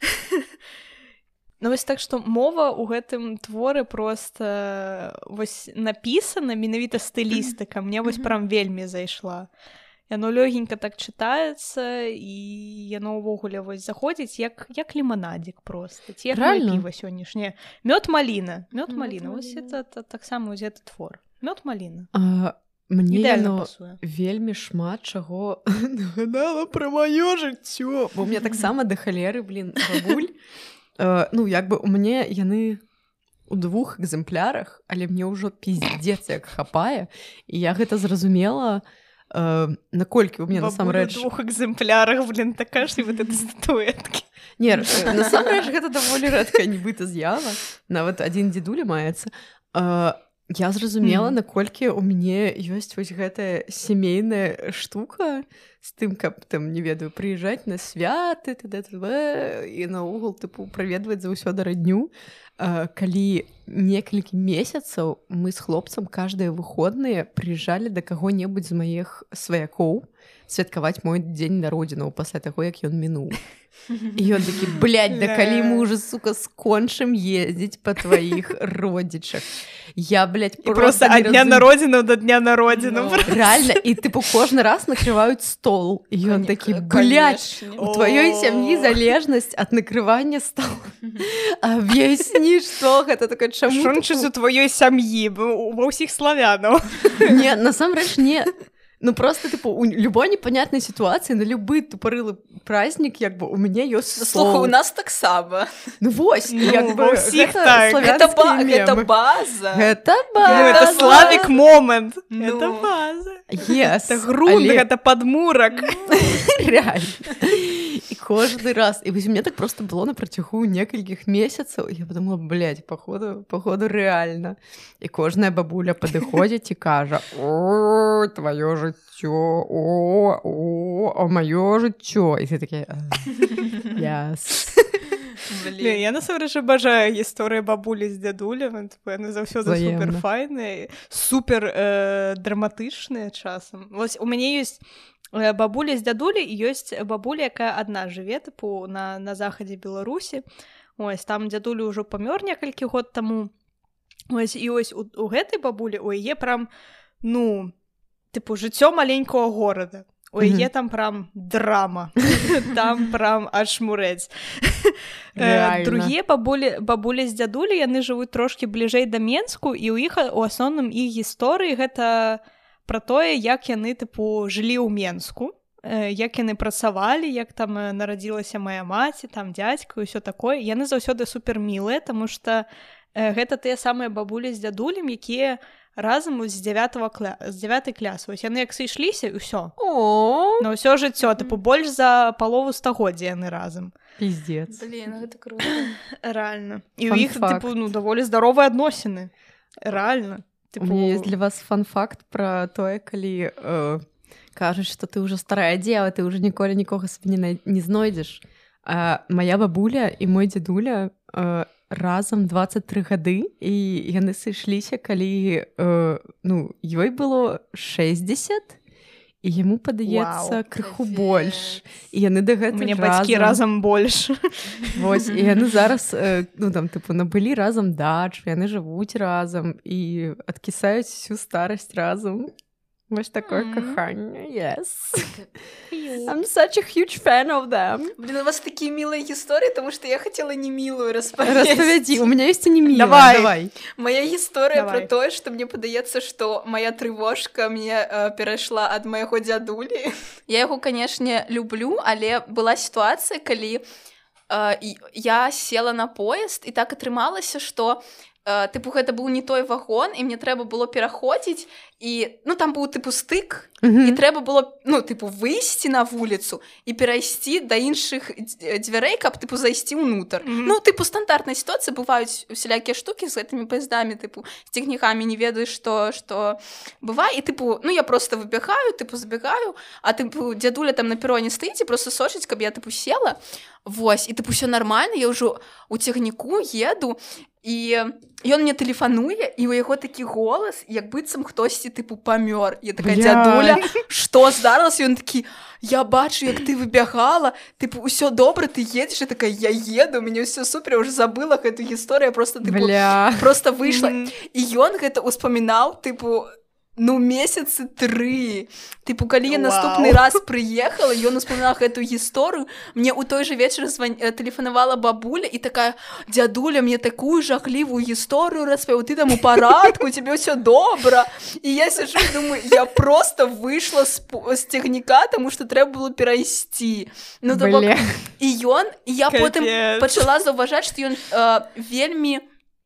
Speaker 3: Ну, вось так, што мова ў гэтым творы просто вось напісана, менавіта стылістыка, мне вось прям вельмі зайшла. Яно лёгенька так чытаецца, і яно ўвогуле вось заходзіць як, як ліманадзік просто. Ці як моё
Speaker 1: Реально?
Speaker 3: піва сённяшняе. Мёд маліна. Мёд
Speaker 2: Мёд
Speaker 3: маліна. Вось
Speaker 2: маліна.
Speaker 3: это та- таксама вось гэты твор. Мёд маліна.
Speaker 1: А, мне
Speaker 3: Ідэальна
Speaker 1: яно
Speaker 3: пасуе.
Speaker 1: вельмі шмат чаго нагадала пра маё жыццё. Бо мне таксама да халеры, блін, бабуль. Э, ну, як бы у мяне яны у двух экземплярах, але мне ўжо пиздец як хапае. І я гэта зразумела, э, наколькі у мяне насамрэч...
Speaker 3: в двух экземплярах, блин, такая ж вот эта статуэтки.
Speaker 1: Не, э, насамрэч гэта даволі рэдкая нібыта з'ява. Нават адзін дзедуля маецца. Э, я зразумела,
Speaker 3: Мгм.
Speaker 1: наколькі у мяне ёсць вось гэтая сямейная штука з тым, каб там, не ведаю, прыязджаць на святы, т.д. т.д. і наогул, тыпу, праведваць заўсёды радню. Э, калі некалькі месяцаў мы з хлопцам каждыя выходныя прыязджалі да каго-небудзь з маіх сваякоў святкаваць мой дзень народзінаў пасля таго, як ён мінуў. І ён такі, блядь, да калі мы уже, сука, скончым ездзіць па тваіх родзічах. Я, блядь,
Speaker 3: И просто
Speaker 1: не
Speaker 3: от дня
Speaker 1: разум-
Speaker 3: народзінаў до дня народзінаў.
Speaker 2: Ну.
Speaker 1: Реально, і типу кожны раз накрываюць стол. І ён
Speaker 2: Коне-
Speaker 1: такі,
Speaker 2: конечно.
Speaker 1: блядь, у тваёй
Speaker 3: О.
Speaker 1: сям'і залежнасць ад накрывання стола. Аб'ясні, што гэта такое, чаму?
Speaker 3: Шунчыць у тваёй сям'і, бо ва ўсіх славянаў.
Speaker 1: Не, насамрэч не. Ну просто, типу, у любой непонятной ситуации, на любы тупорылы праздник, як бы, у меня ёсць стол.
Speaker 2: Слухай, у нас таксама.
Speaker 1: Ну вось,
Speaker 3: Ну,
Speaker 1: як бы,
Speaker 3: ва ўсіх
Speaker 1: гэта
Speaker 3: так.
Speaker 1: славянскія
Speaker 2: Гэта, ба- гэта
Speaker 1: мемы.
Speaker 2: база.
Speaker 1: Гэта
Speaker 3: Ну,
Speaker 1: база.
Speaker 3: это славик момент.
Speaker 2: Ну.
Speaker 3: Это база.
Speaker 1: Yes,
Speaker 3: Это грунт,
Speaker 1: але-
Speaker 3: это падмурак.
Speaker 1: Реально. И каждый раз. И у меня так просто было на протягу некальких месяцев. И я подумала, блядь, походу, походу реально. И кожная бабуля подыходит и кажа, о, твое жыццё, о, о, о, моё жыццё. И ты такие, yes.
Speaker 3: Не, я насамрэч абажаю гісторыі бабулі з дзядулем, яны заўсёды
Speaker 1: Взаемна.
Speaker 3: супер файныя, супер э, драматычныя часам. Вось у мяне ёсць э, бабуля з дзядулі і ёсць бабуля, якая адна жыве, тыпу на, на захадзе Беларусі. Ось там дзядуля ўжо памёр некалькі год таму. Ось і ось у, у гэтай бабулі у яе прям, ну, тыпу жыццё маленькага горада. у яе mm-hmm. там прям драма там прям аж мурэць. Другія бабулі бабулі з дзядулі яны жывуць трошкі бліжэй да Менску і ў іх у асноўным іх гісторыі гэта пра тое як яны тыпу жылі ў Менску, як яны працавалі, як там нарадзілася мая маці, там дзядзька і ўсё такое. Яны заўсёды супермілыя, таму што гэта тыя самыя бабулі з дзядулем, якія разам з дзявятага кля... з дзявятай клясы. Вось яны як сышліся і ўсё.
Speaker 1: О,
Speaker 3: на ўсё жыццё, тыпу больш за палову стагоддзя яны разам.
Speaker 1: Пиздец.
Speaker 2: Блин, гэта круто.
Speaker 3: Рэальна. І ў іх тыпу ну даволі здаровыя адносіны. Рэальна.
Speaker 1: Тыпу... У меня есть для вас фан-факт пра тое, калі э, кажуць, што ты ўжо старая дзева, ты ўжо ніколі нікога сабе не, на... не знойдзеш. А мая бабуля і мой дзядуля э, разам дваццаць тры гады, і яны сышліся, калі э, ну, ёй было шэсцьдзесят, і яму падаецца крыху больш. І яны дагэтуль
Speaker 3: разам... Мне бацькі разам больш.
Speaker 1: Вось, і яны зараз, э, ну, там, тыпу, набылі разам дачу, яны жывуць разам і адкісаюць всю старасць разам. Вось такое mm-hmm. каханне, yes. I'm such a huge fan of them.
Speaker 2: Блин, у вас такие милые истории, потому что я хотела не милую распавядзі.
Speaker 1: Распавядзі, у меня есть и не милая.
Speaker 3: Давай.
Speaker 1: Давай.
Speaker 2: Моя история
Speaker 3: Давай.
Speaker 2: про то, что мне падаецца, что моя трывожка мне э, перайшла ад майго дзядулі. Я яго, канешне, люблю, але была ситуация, калі э, я села на поезд, и так атрымалася, что Uh, тыпу гэта быў не той вагон і мне трэба было пераходзіць і ну там быў тыпу стык mm-hmm. і трэба было ну тыпу выйсці на вуліцу і перайсці да іншых дзвярэй, каб тыпу зайсці ўнутр. Mm-hmm. Ну тыпу стандартная сітуацыя, бываюць усялякія штукі з гэтымі паездамі, тыпу з цягнікамі не ведаеш што што бывае, і тыпу ну я просто выбягаю, тыпу забегаю, а тыпу дзядуля там на пероне стаіць і просто сочыць, каб я тыпу села. Вось, і тыпу ўсё нармальна, я ўжо у цягніку еду. І ён мне тэлефануе, і ў яго такі голас, як быццам хтосьці тыпу памёр. Я такая, дзядуля, што здарылася? Ён такі, я бачу, як ты выбягала, тыпу, ўсё добра, ты едзеш? Я такая, я еду, мяне ўсё супер, я ўжо забыла гэту гісторыю, просто тыпу, просто выйшла. Mm-hmm. І ён гэта ўспамінаў, тыпу, ну, месяцы тры. Тыпу, калі я наступны раз прыехала, ён успамінаў гэтую гісторыю, мне ў той жа вечар зван... тэлефанавала бабуля і такая, дзядуля, мне такую жахлівую гісторыю распавяў, ты там у парадку, тебе ўсё добра. І я сижу і думаю, я просто выйшла з, з цягніка, таму што трэба было перайсці. Ну, то бок, і ён, і я Капец. Потым пачала заўважаць, што ён э, вельмі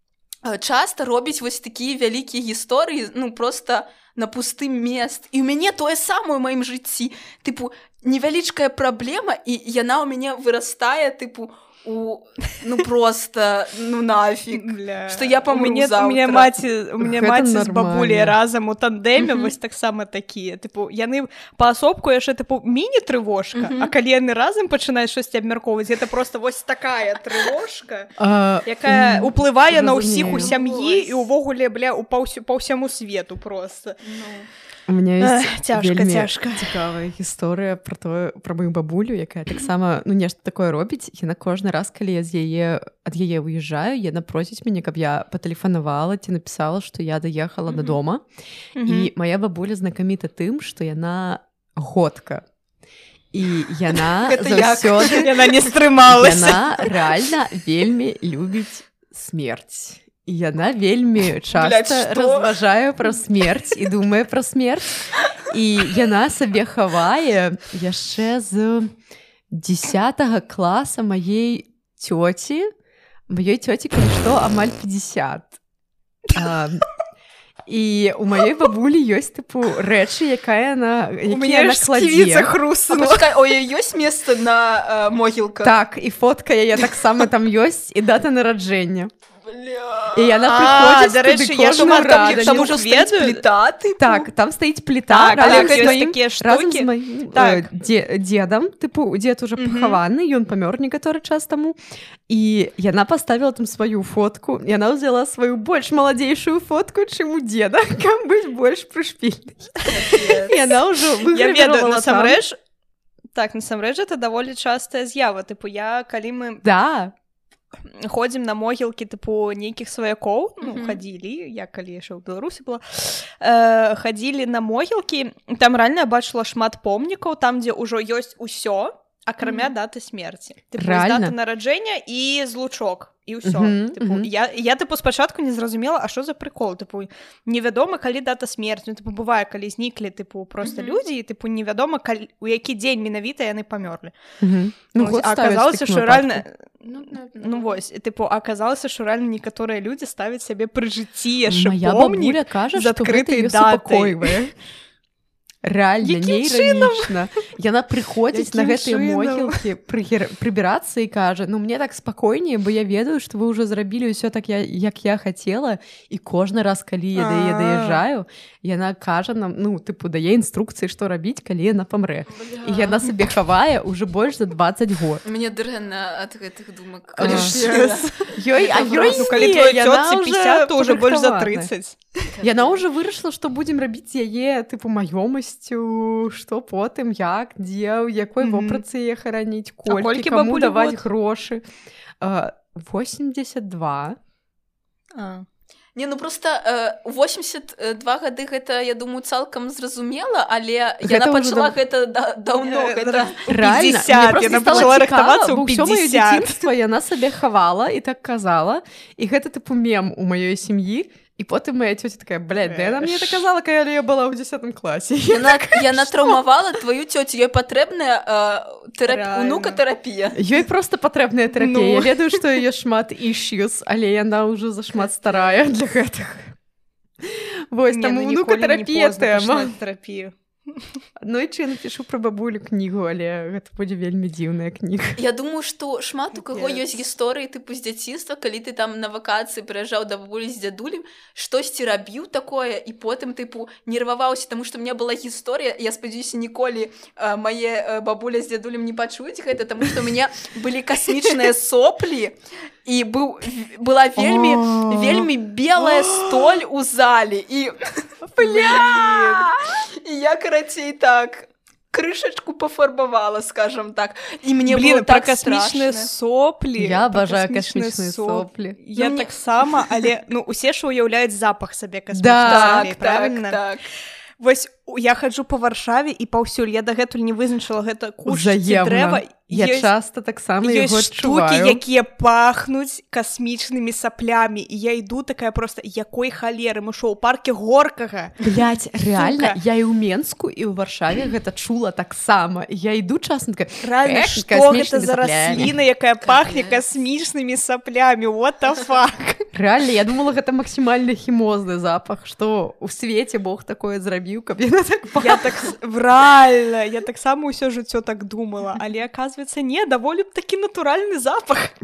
Speaker 2: часта робіць вось такія вялікія гісторыі, ну, просто на пустым мест. І ў мяне тое самае ў маім жыцці. Тыпу, невялічкая праблема, і яна ў мяне вырастае, тыпу, у... ну, просто, ну, нафиг. Бля. Што я памру заўтра.
Speaker 3: У мяне маці, у мяне маці з бабуляй разам у тандэме, вось таксама такія. Тыпу, яны паасобку яшчэ, тыпу, міні-трывожка, а калі яны разам пачынаюць штосьці абмяркоўваць, гэта просто вось такая трывожка, якая уплывае на ўсіх у сям'і і ўвогуле, бля, па ўсяму свету просто.
Speaker 1: У меня есть
Speaker 3: цяжка,
Speaker 1: вельмі
Speaker 3: цяжка.
Speaker 1: цікавая гісторыя пра тое, пра маю бабулю, якая таксама, ну, нешта такое робіць. Яна кожны раз, калі я з яе ад яе выязджаю, яна просіць мяне, каб я патэлефанавала ці напісала, што я даехала mm-hmm. дадома. Mm-hmm. І мая бабуля знакаміта тым, што яна готка. І яна заўсёды...
Speaker 3: Яна не стрымалася.
Speaker 1: Яна рэальна вельмі любіць смерць. І яна вельмі часта разважае пра смерць і думае пра смерць. І яна сабе хавае яшчэ з дзесятага класа маей цёці. Маёй цёці, калі што, амаль пятьдесят. А, і у маёй бабулі ёсць, тыпу, рэчы, якая яна, якія яна кладзе.
Speaker 3: Сківіца хруснула.
Speaker 2: Пачакай, ой, ёсць месца на э, могілках?
Speaker 1: Так, і фотка яе таксама там ёсць, і дата нараджэння. Бля. І яна прыходзіць туды кожную радасць.
Speaker 2: Там ужо стаіць пліта, тыпу?
Speaker 1: Так, там стаіць пліта.
Speaker 3: Так, але ёсць такія
Speaker 1: разам
Speaker 3: штукі.
Speaker 1: з маім так. э, дзедам, тыпу, дзед уже пахаваны, ён памёр некаторы час таму. І яна паставіла там сваю фотку. Яна ўзяла сваю больш маладзейшую фотку, чым у дзеда, каб быць больш прышпільнай. Яна ўжо выгравіравала там.
Speaker 3: Так, насамрэч, это даволі частая з'ява. Тыпу, я, калі мы...
Speaker 1: Да.
Speaker 3: ходзім на могілкі тыпу нейкіх сваякоў, ну mm-hmm. хадзілі, я калі яшчэ ў Беларусі была, э, хадзілі на могілкі, там рэальна бачыла шмат помнікаў, там дзе ўжо ёсць усё, акрамя mm-hmm. даты смерці. Тыпу, дата нараджэння і злучок. І ўсё. Mm-hmm, типу, mm-hmm. я, я типу, спачатку не зразумела, а што за прикол? Типу, невядома, калі дата смерці. Ну, типу, бывае, калі зніклі типу, просто mm-hmm. людзі, і типу, невядома, калі, у які дзень менавіта яны памёрлі.
Speaker 1: Mm-hmm. Ну,
Speaker 3: ну, а аказалася, што рэальна... Ну, ну, ну, вось, типу, аказалася, што рэальна некаторыя людзі ставяць сябе пры жыцці яшчэ помнік з адкрытай датай.
Speaker 1: Реально, неіранічна. Яна прыходзіць на гэтыя могілкі прыбірацца і кажа, ну мне так спакойней, бо я ведаю, што вы ўжо зрабілі ўсё так, я, як я хацела, і кожны раз, калі я да яе даязджаю, яна кажа нам, ну, тыпу, дае інструкцыі, што рабіць, калі яна памрэ. І яна сабе хавае ўжо больш за дваццаць год.
Speaker 2: Мне дрэнна ад гэтых думак.
Speaker 3: Ёй, а ёй не, калі твоя цётцы пятьдесят, то ўжо больш за тридцать.
Speaker 1: Яна ўжо вырашыла, што будзем рабіць яе, тыпу, маёмасць, што потым, як, дзе, у якой mm-hmm. вопратцы яе хараніць, колькі, каму даваць грошы. Uh, восемьдесят два.
Speaker 2: А. Не, ну просто uh, восемьдесят два гады гэта, я думаю, цалкам зразумела, але гэта яна пачала да... гэта да, даўно. Гэта
Speaker 3: пятьдесят. Яна пачала рыхтавацца ў пятьдесят. Усё маё
Speaker 1: дзяцінства яна сабе хавала і так казала. І гэта тыпу мем у маёй сям'і. І потым моя цёця такая, блядь, да яна мне это казала, калі я была ў дзесятым класе.
Speaker 2: Яна, яна траўмавала твою цёцю, ёй патрэбная э, тэрап... унукатэрапія.
Speaker 1: Ёй проста патрэбная тэрапія. Ну. Я ведаю, што яе шмат issues, але яна ўжо зашмат старая для гэтых. Вось, там ну, унукатэрапія тэма. Ну і чи я напишу пра бабулю кнігу, але гэта будзе вельмі дзіўная кніга.
Speaker 2: Я думаю, што шмат у каго yes. ёсць гісторыі тыпу з дзяцінства, калі ты там на вакацыі прыязджаў да бабулі з дзядулем, штосьці рабіў такое, і потым тыпу нерваваўся, таму што у меня была гісторыя, я спадзяюся, ніколі а, мае бабуля з дзядулем не пачуюць гэта, таму што у мяне былі касмічныя соплі, і быў, была вельмі, oh. вельмі белая столь у зале, і... Бля! І я, карацей, так, крышачку пафарбавала, скажем так. І мне
Speaker 3: Блин,
Speaker 2: было так
Speaker 3: касмічныя соплі.
Speaker 1: Я абажаю касмічныя соплі.
Speaker 3: Я ну, таксама, але, ну, усе ж уяўляюць запах сабе касмічных
Speaker 2: да,
Speaker 3: соплей,
Speaker 2: так,
Speaker 3: правильно?
Speaker 2: Так, так.
Speaker 3: Вось я хаджу па Варшаве і паўсюль, я дагэтуль не вызначыла гэта куш ці дрэва.
Speaker 1: Я ёсць, часта таксама яго адчуваю. Ёсць
Speaker 3: штукі, якія пахнуць касмічнымі саплямі, і я іду такая проста, якой халеры, мы шо, ў парке Горкага.
Speaker 1: Блядь, реально, я і ў Менску, і ў Варшаве гэта чула таксама. Я іду часам такая,
Speaker 3: реально, што гэта за расліна, якая пахне касмічнымі саплямі, what the fuck?
Speaker 1: Реально, я думала, гэта максімальна хімозны запах, што ў свеце Бог такое зрабіў, каб яна так пахла.
Speaker 3: Я так, реально, я таксама ўсё жыццё так думала, але оказывается, не, даволі такі натуральны запах.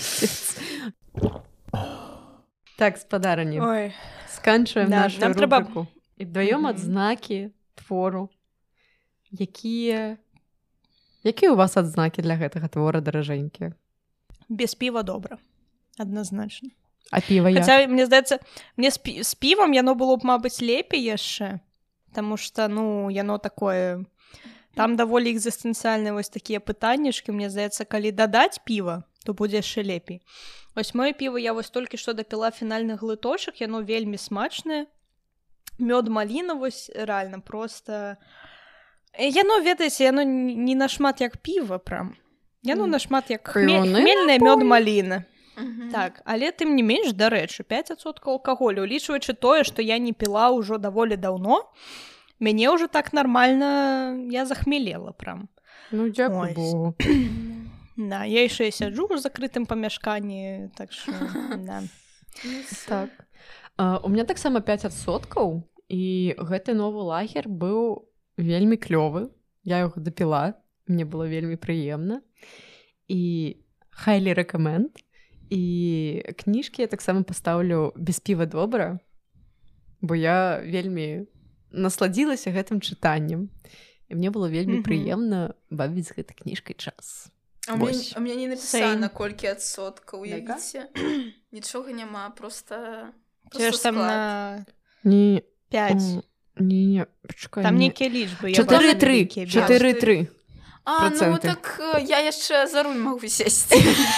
Speaker 1: Так, спадарані, сканчваем да, нашу рубрику. Трэба... І даём mm-hmm. адзнакі твору. Якія... Якія у вас адзнакі для гэтага твора, даражэнькі?
Speaker 3: Без піва добра. Адназначна.
Speaker 1: А піва як?
Speaker 3: Хаця, мне здаецца, мне з, пі... з півам яно было б, мабыць, лепей яшчэ. Таму што, ну, яно такое... Там даволі экзістэнцыяльныя вось такія пытаннішкі, мне здаецца, калі дадаць піва, то будзе яшчэ лепей. Вось моё піва я вось толькі што дапіла фінальны глыточак, яно вельмі смачнае. Мёд маліна вось рэальна проста... Яно, ведаеце, яно не нашмат як піва прям. Яно нашмат як хмель... хмельная мёд маліна. Uh-huh. Так, але тым не менш, дарэчы, пяць адсоткаў алкаголю, улічваючы тое, што я не піла ўжо даволі даўно, мяне ўжо так нармальна, я захмелела прям.
Speaker 1: Ну, дзякуй Богу.
Speaker 3: Да, я яшчэ сяджу ў закрытым памяшканні, так што, да.
Speaker 1: Так. Uh, у меня таксама пяць адсоткаў, і гэты новы лагер быў вельмі клёвы. Я яго дапіла, мне было вельмі прыемна. І highly recommend. І кніжкі я таксама пастаўлю без піва добра, бо я вельмі насладзілася гэтым чытаннем. І мне было вельмі mm-hmm. прыемна бавіць з гэтай кніжкай час.
Speaker 2: А ў мяне не напісана, колькі адсоткаў, уявіце. Нічога няма, проста...
Speaker 3: Ці ж там на...
Speaker 1: Не...
Speaker 3: пяць.
Speaker 1: Не, не, пачакай.
Speaker 3: Там нейкія лічбы.
Speaker 1: чатыры тры. чатыры тры.
Speaker 2: А, ну так я яшчэ за руль магу сесці.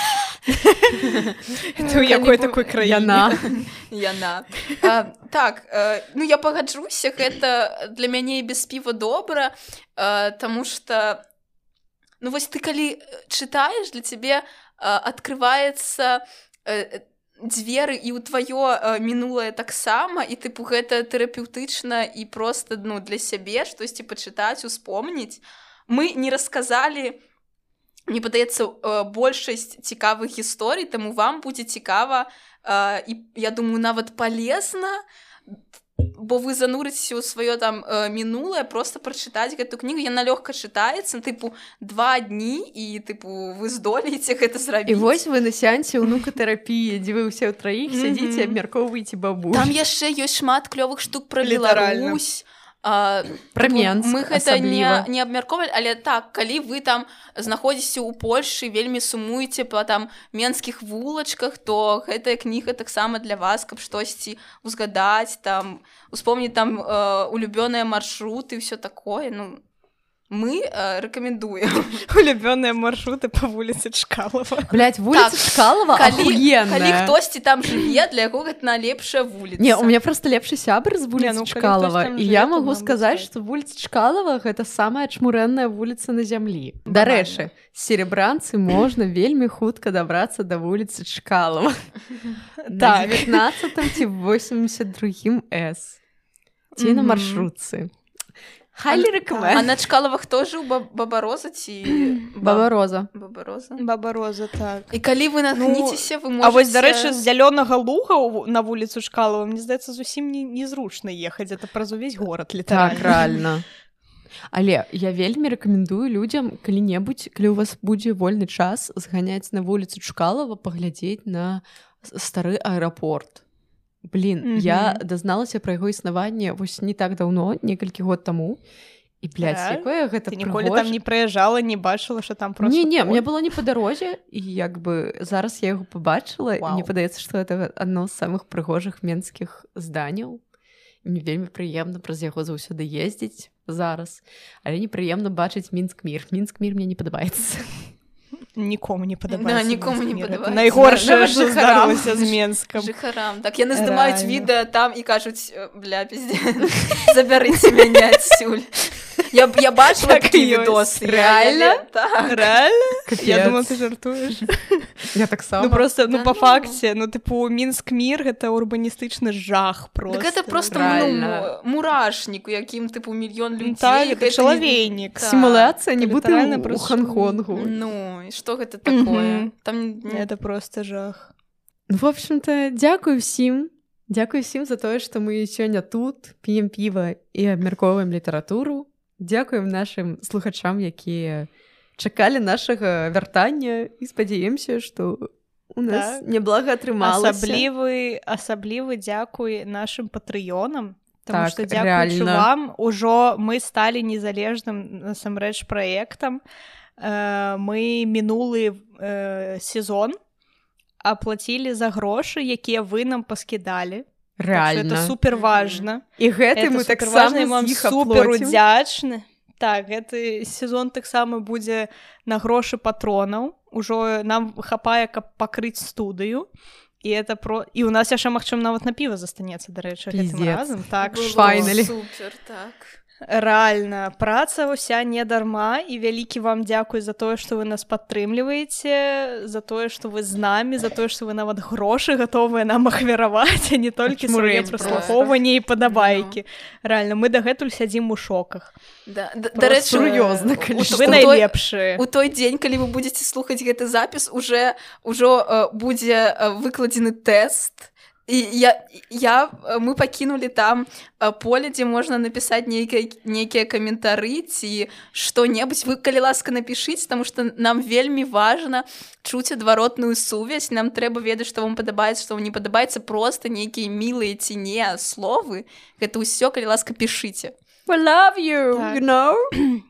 Speaker 3: Это у якой такой краіны?
Speaker 2: Яна. Так, ну я пагаджуся, гэта для мяне і без піва добра, таму што, ну вось ты калі чытаеш, для цябе адкрываецца дзверы і ў тваё мінулае таксама, і тыпу гэта тэрапеўтычна і проста, ну, для сябе штосьці пачытаць, успомніць. Мы не расказалі, мне падаецца, большасць цікавых гісторый, таму вам будзе цікава і, я думаю, нават палезна, бо вы занурыцеся ў сваё там мінулае, проста прачытаць гэту кнігу. Яна лёгка чытаецца, тыпу, два дні, і, тыпу, вы здолееце гэта зрабіць.
Speaker 1: І вось вы на сеансе ўнукатэрапіі, дзе вы ўсе ўтраіх сядзіце, абмяркоўваеце бабуль.
Speaker 2: Там яшчэ ёсць шмат клёвых штук пра Беларусь. А,
Speaker 1: пра Менск
Speaker 2: мы гэта не, не абмяркоўвалі, але так, калі вы там знаходзіцеся ў Польшы, вельмі сумуеце па там менскіх вулачках, то гэтая кніга таксама для вас, каб штосьці узгадаць, там успомніць там э, улюбёныя маршруты і ўсё такое. Ну, мы э, рэкамендуем.
Speaker 3: Улюбёныя маршруты па вуліцы Чкалова.
Speaker 1: Блядь, вуліца так, Чкалова ахуенная.
Speaker 2: Калі хтосьці там жыве, для яго гэта найлепшая вуліца.
Speaker 1: Не, у меня просто лепшы сябр з вуліцы ну, Чкалова, і я магу сказаць, што вуліца Чкалова гэта самая чмурэнная вуліца на зямлі. Дарэчы, з Серебранцы можна вельмі хутка дабрацца да вуліцы Чкалова. На девятнадцатым ці восемьдесят другім С. Ці на маршрутцы. Highly recommend.
Speaker 2: А на Чкаловах тоже Бабароза ці...
Speaker 1: Бабароза.
Speaker 2: Бабароза.
Speaker 3: Бабароза, так.
Speaker 2: І калі вы наткніцеся, вы можете...
Speaker 3: А вось, дарэчы, з зялёнага луга на вуліцу Чкалова, мне здаецца, зусім не, незручна ехаць. Это праз увесь горад, літаральна.
Speaker 1: Так, реально. Але я вельмі рэкамендую людзям калі-небудзь, калі у вас будзе вольны час, зганяць на вуліцу Чкалова, паглядзець на стары аэрапорт. Блин, mm-hmm. я дазналася пра яго існаванне вось не так даўно, некалькі год таму. І, блядь,
Speaker 3: да?
Speaker 1: якое гэта
Speaker 3: Ты ніколі там не праязджала, не бачыла, што там проста...
Speaker 1: Не-не, мне было не па дарозе, і як бы зараз я яго пабачыла, wow. і мне падаецца, што гэта адно з самых прыгожых менскіх зданняў. І мне вельмі прыемна праз яго заўсёды ездзіць зараз. Але непрыемна бачыць Мінск-мір. Мінск-мір мне не падабаецца.
Speaker 3: Нікому не падабаецца.
Speaker 2: Да, нікому не падабаецца.
Speaker 3: Найгоршае, што здарылася з Менскам.
Speaker 2: Жыхарам. Так, яны здымаюць відэа там і кажуць, бля, пізде, забярыце мяне адсюль. Я, я бачила такие видосы.
Speaker 1: Реально?
Speaker 2: Так.
Speaker 3: Реально? Я думала, ты жартуешь.
Speaker 1: Я так сама.
Speaker 3: Ну просто, ну по факте, ну типу Мінск-мір гэта урбаністычны жах просто.
Speaker 2: Так это просто ну, мурашник, у якім типу мільён людей.
Speaker 3: Так, это чалавейнік.
Speaker 1: Сімуляцыя, нібыта ў Хонконгу.
Speaker 2: Ну, і што гэта такое? Там
Speaker 3: это просто жах.
Speaker 1: Ну, в общем-то, дзякую всім. Дзякую всім за тое, што мы сёння тут п'ем піва і абмяркоўваем літаратуру. Дзякуем нашым слухачам, якія чакалі нашага вяртання і спадзяемся, што у нас так. Няблага атрымалася.
Speaker 3: Асаблівы, асаблівы дзякуй нашым патрыёнам, таму так, што дзякуючы вам ужо мы сталі незалежным насамрэч праектам. Э, мы мінулы э, сезон аплацілі за грошы, якія вы нам паскідалі.
Speaker 1: Реально.
Speaker 3: Так, это супер важно.
Speaker 1: І гэты мы так само
Speaker 3: з іх супер удзячны. Так, гэты сезон таксама будзе на грошы патронаў. Ужо нам хапае, каб пакрыць студыю. І это про і у нас яшчэ магчыма нават на піва застанецца, дарэчы, гэтым разам. Так,
Speaker 1: файналі.
Speaker 2: Супер, так.
Speaker 3: Рэальна, праца ўся не дарма, і вялікі вам дзякуй за тое, што вы нас падтрымліваеце, за тое, што вы з намі, за тое, што вы нават грошы гатовыя нам ахвяраваць, а не толькі свае праслухоўванні і падабайкі. Рэальна, мы дагэтуль сядзім у шоках.
Speaker 2: Да, дарэчы,
Speaker 3: сур'ёзна, вы найлепшыя.
Speaker 2: У той дзень, калі вы будзеце слухаць гэты запіс, уже ўжо uh, будзе uh, выкладзены тэст. І я, я, мы пакінулі там поле, дзе можна напісаць нейкія, нейкія каментары ці што-небудзь. Вы, калі ласка, напішыце, таму што нам вельмі важна чуць адваротную сувязь. Нам трэба ведаць, што вам падабаецца, што вам не падабаецца, проста нейкія мілыя ці не словы. Гэта ўсё, калі ласка, пішыце.
Speaker 1: We love you, так. You know?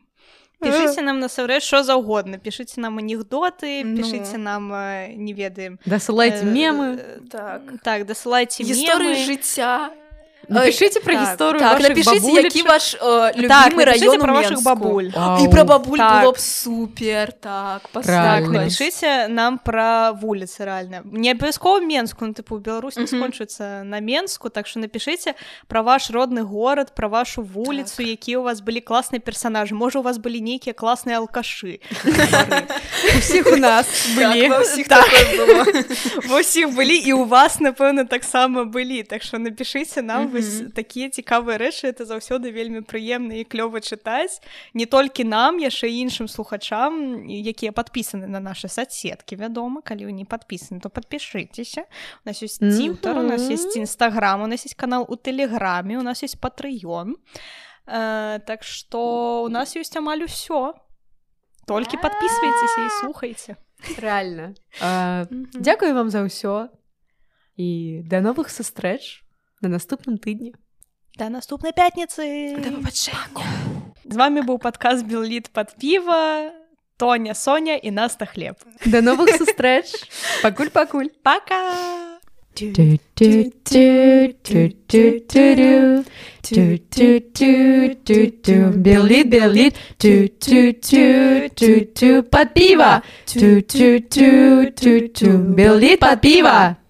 Speaker 3: Пішыце нам насамрэч што заўгодна, пішыце нам анекдоты, ну. Пішыце нам, не ведаем.
Speaker 1: Дасылайце мемы.
Speaker 2: Так,
Speaker 3: так дасылайце
Speaker 2: мемы. Гісторыі жыцця.
Speaker 1: Напишите про
Speaker 2: так,
Speaker 1: гісторыю
Speaker 2: так,
Speaker 1: ваших
Speaker 2: напишите,
Speaker 1: бабулечак.
Speaker 2: які ваш э, любимый
Speaker 3: Так, напишите
Speaker 2: район
Speaker 3: про
Speaker 2: у
Speaker 3: ваших
Speaker 2: Менску.
Speaker 3: бабуль.
Speaker 1: Вау.
Speaker 2: І про бабуль
Speaker 3: Так.
Speaker 2: было б супер. Так,
Speaker 3: Так,
Speaker 1: Правильно.
Speaker 3: напишите нам про вуліцы, реально. Не абавязкова Менску, ну, типу, Беларусь не
Speaker 2: Мгм.
Speaker 3: скончыцца на Менску, так што напишите про ваш родны горад, про вашу вуліцу,
Speaker 2: Так.
Speaker 3: якія у вас былі класныя персонажы. Можа, у вас былі нейкія класныя алкашы.
Speaker 1: У всіх у нас былі.
Speaker 2: Так, ва ўсіх
Speaker 3: Так.
Speaker 2: такое было.
Speaker 3: Ва ўсіх былі, і у вас, напэўна, таксама былі. Так што напишите нам
Speaker 2: Мгм.
Speaker 3: вось такія цікавыя рэчы, это заўсёды вельмі прыемна і клёва чытаць. Не толькі нам, яшчэ і іншым слухачам, якія падпісаны на нашы соцсеткі, вядома. Калі вы не падпісаны, то падпішыцеся. У нас ёсць Твиттер, у нас ёсць Інстаграм, у нас ёсць канал у Тэлеграме, у нас ёсць Патрэён. Э, так што у нас ёсць амаль усё. Толькі падпісвайцеся і слухайце.
Speaker 1: Рэальна. А,
Speaker 2: Мгм.
Speaker 1: Дзякую вам за ўсё. І да новых сустрэч на наступным тыдні.
Speaker 3: Да наступнай пятніцы.
Speaker 2: Да пабачэння.
Speaker 3: З вами быў падкаст Белліт пад піва, Тоня, Соня і Наста Хлеб.
Speaker 1: Да новых сустрэч. Пакуль-пакуль.
Speaker 3: Пока!
Speaker 1: Беллит, беллит, под пиво. Беллит под пиво.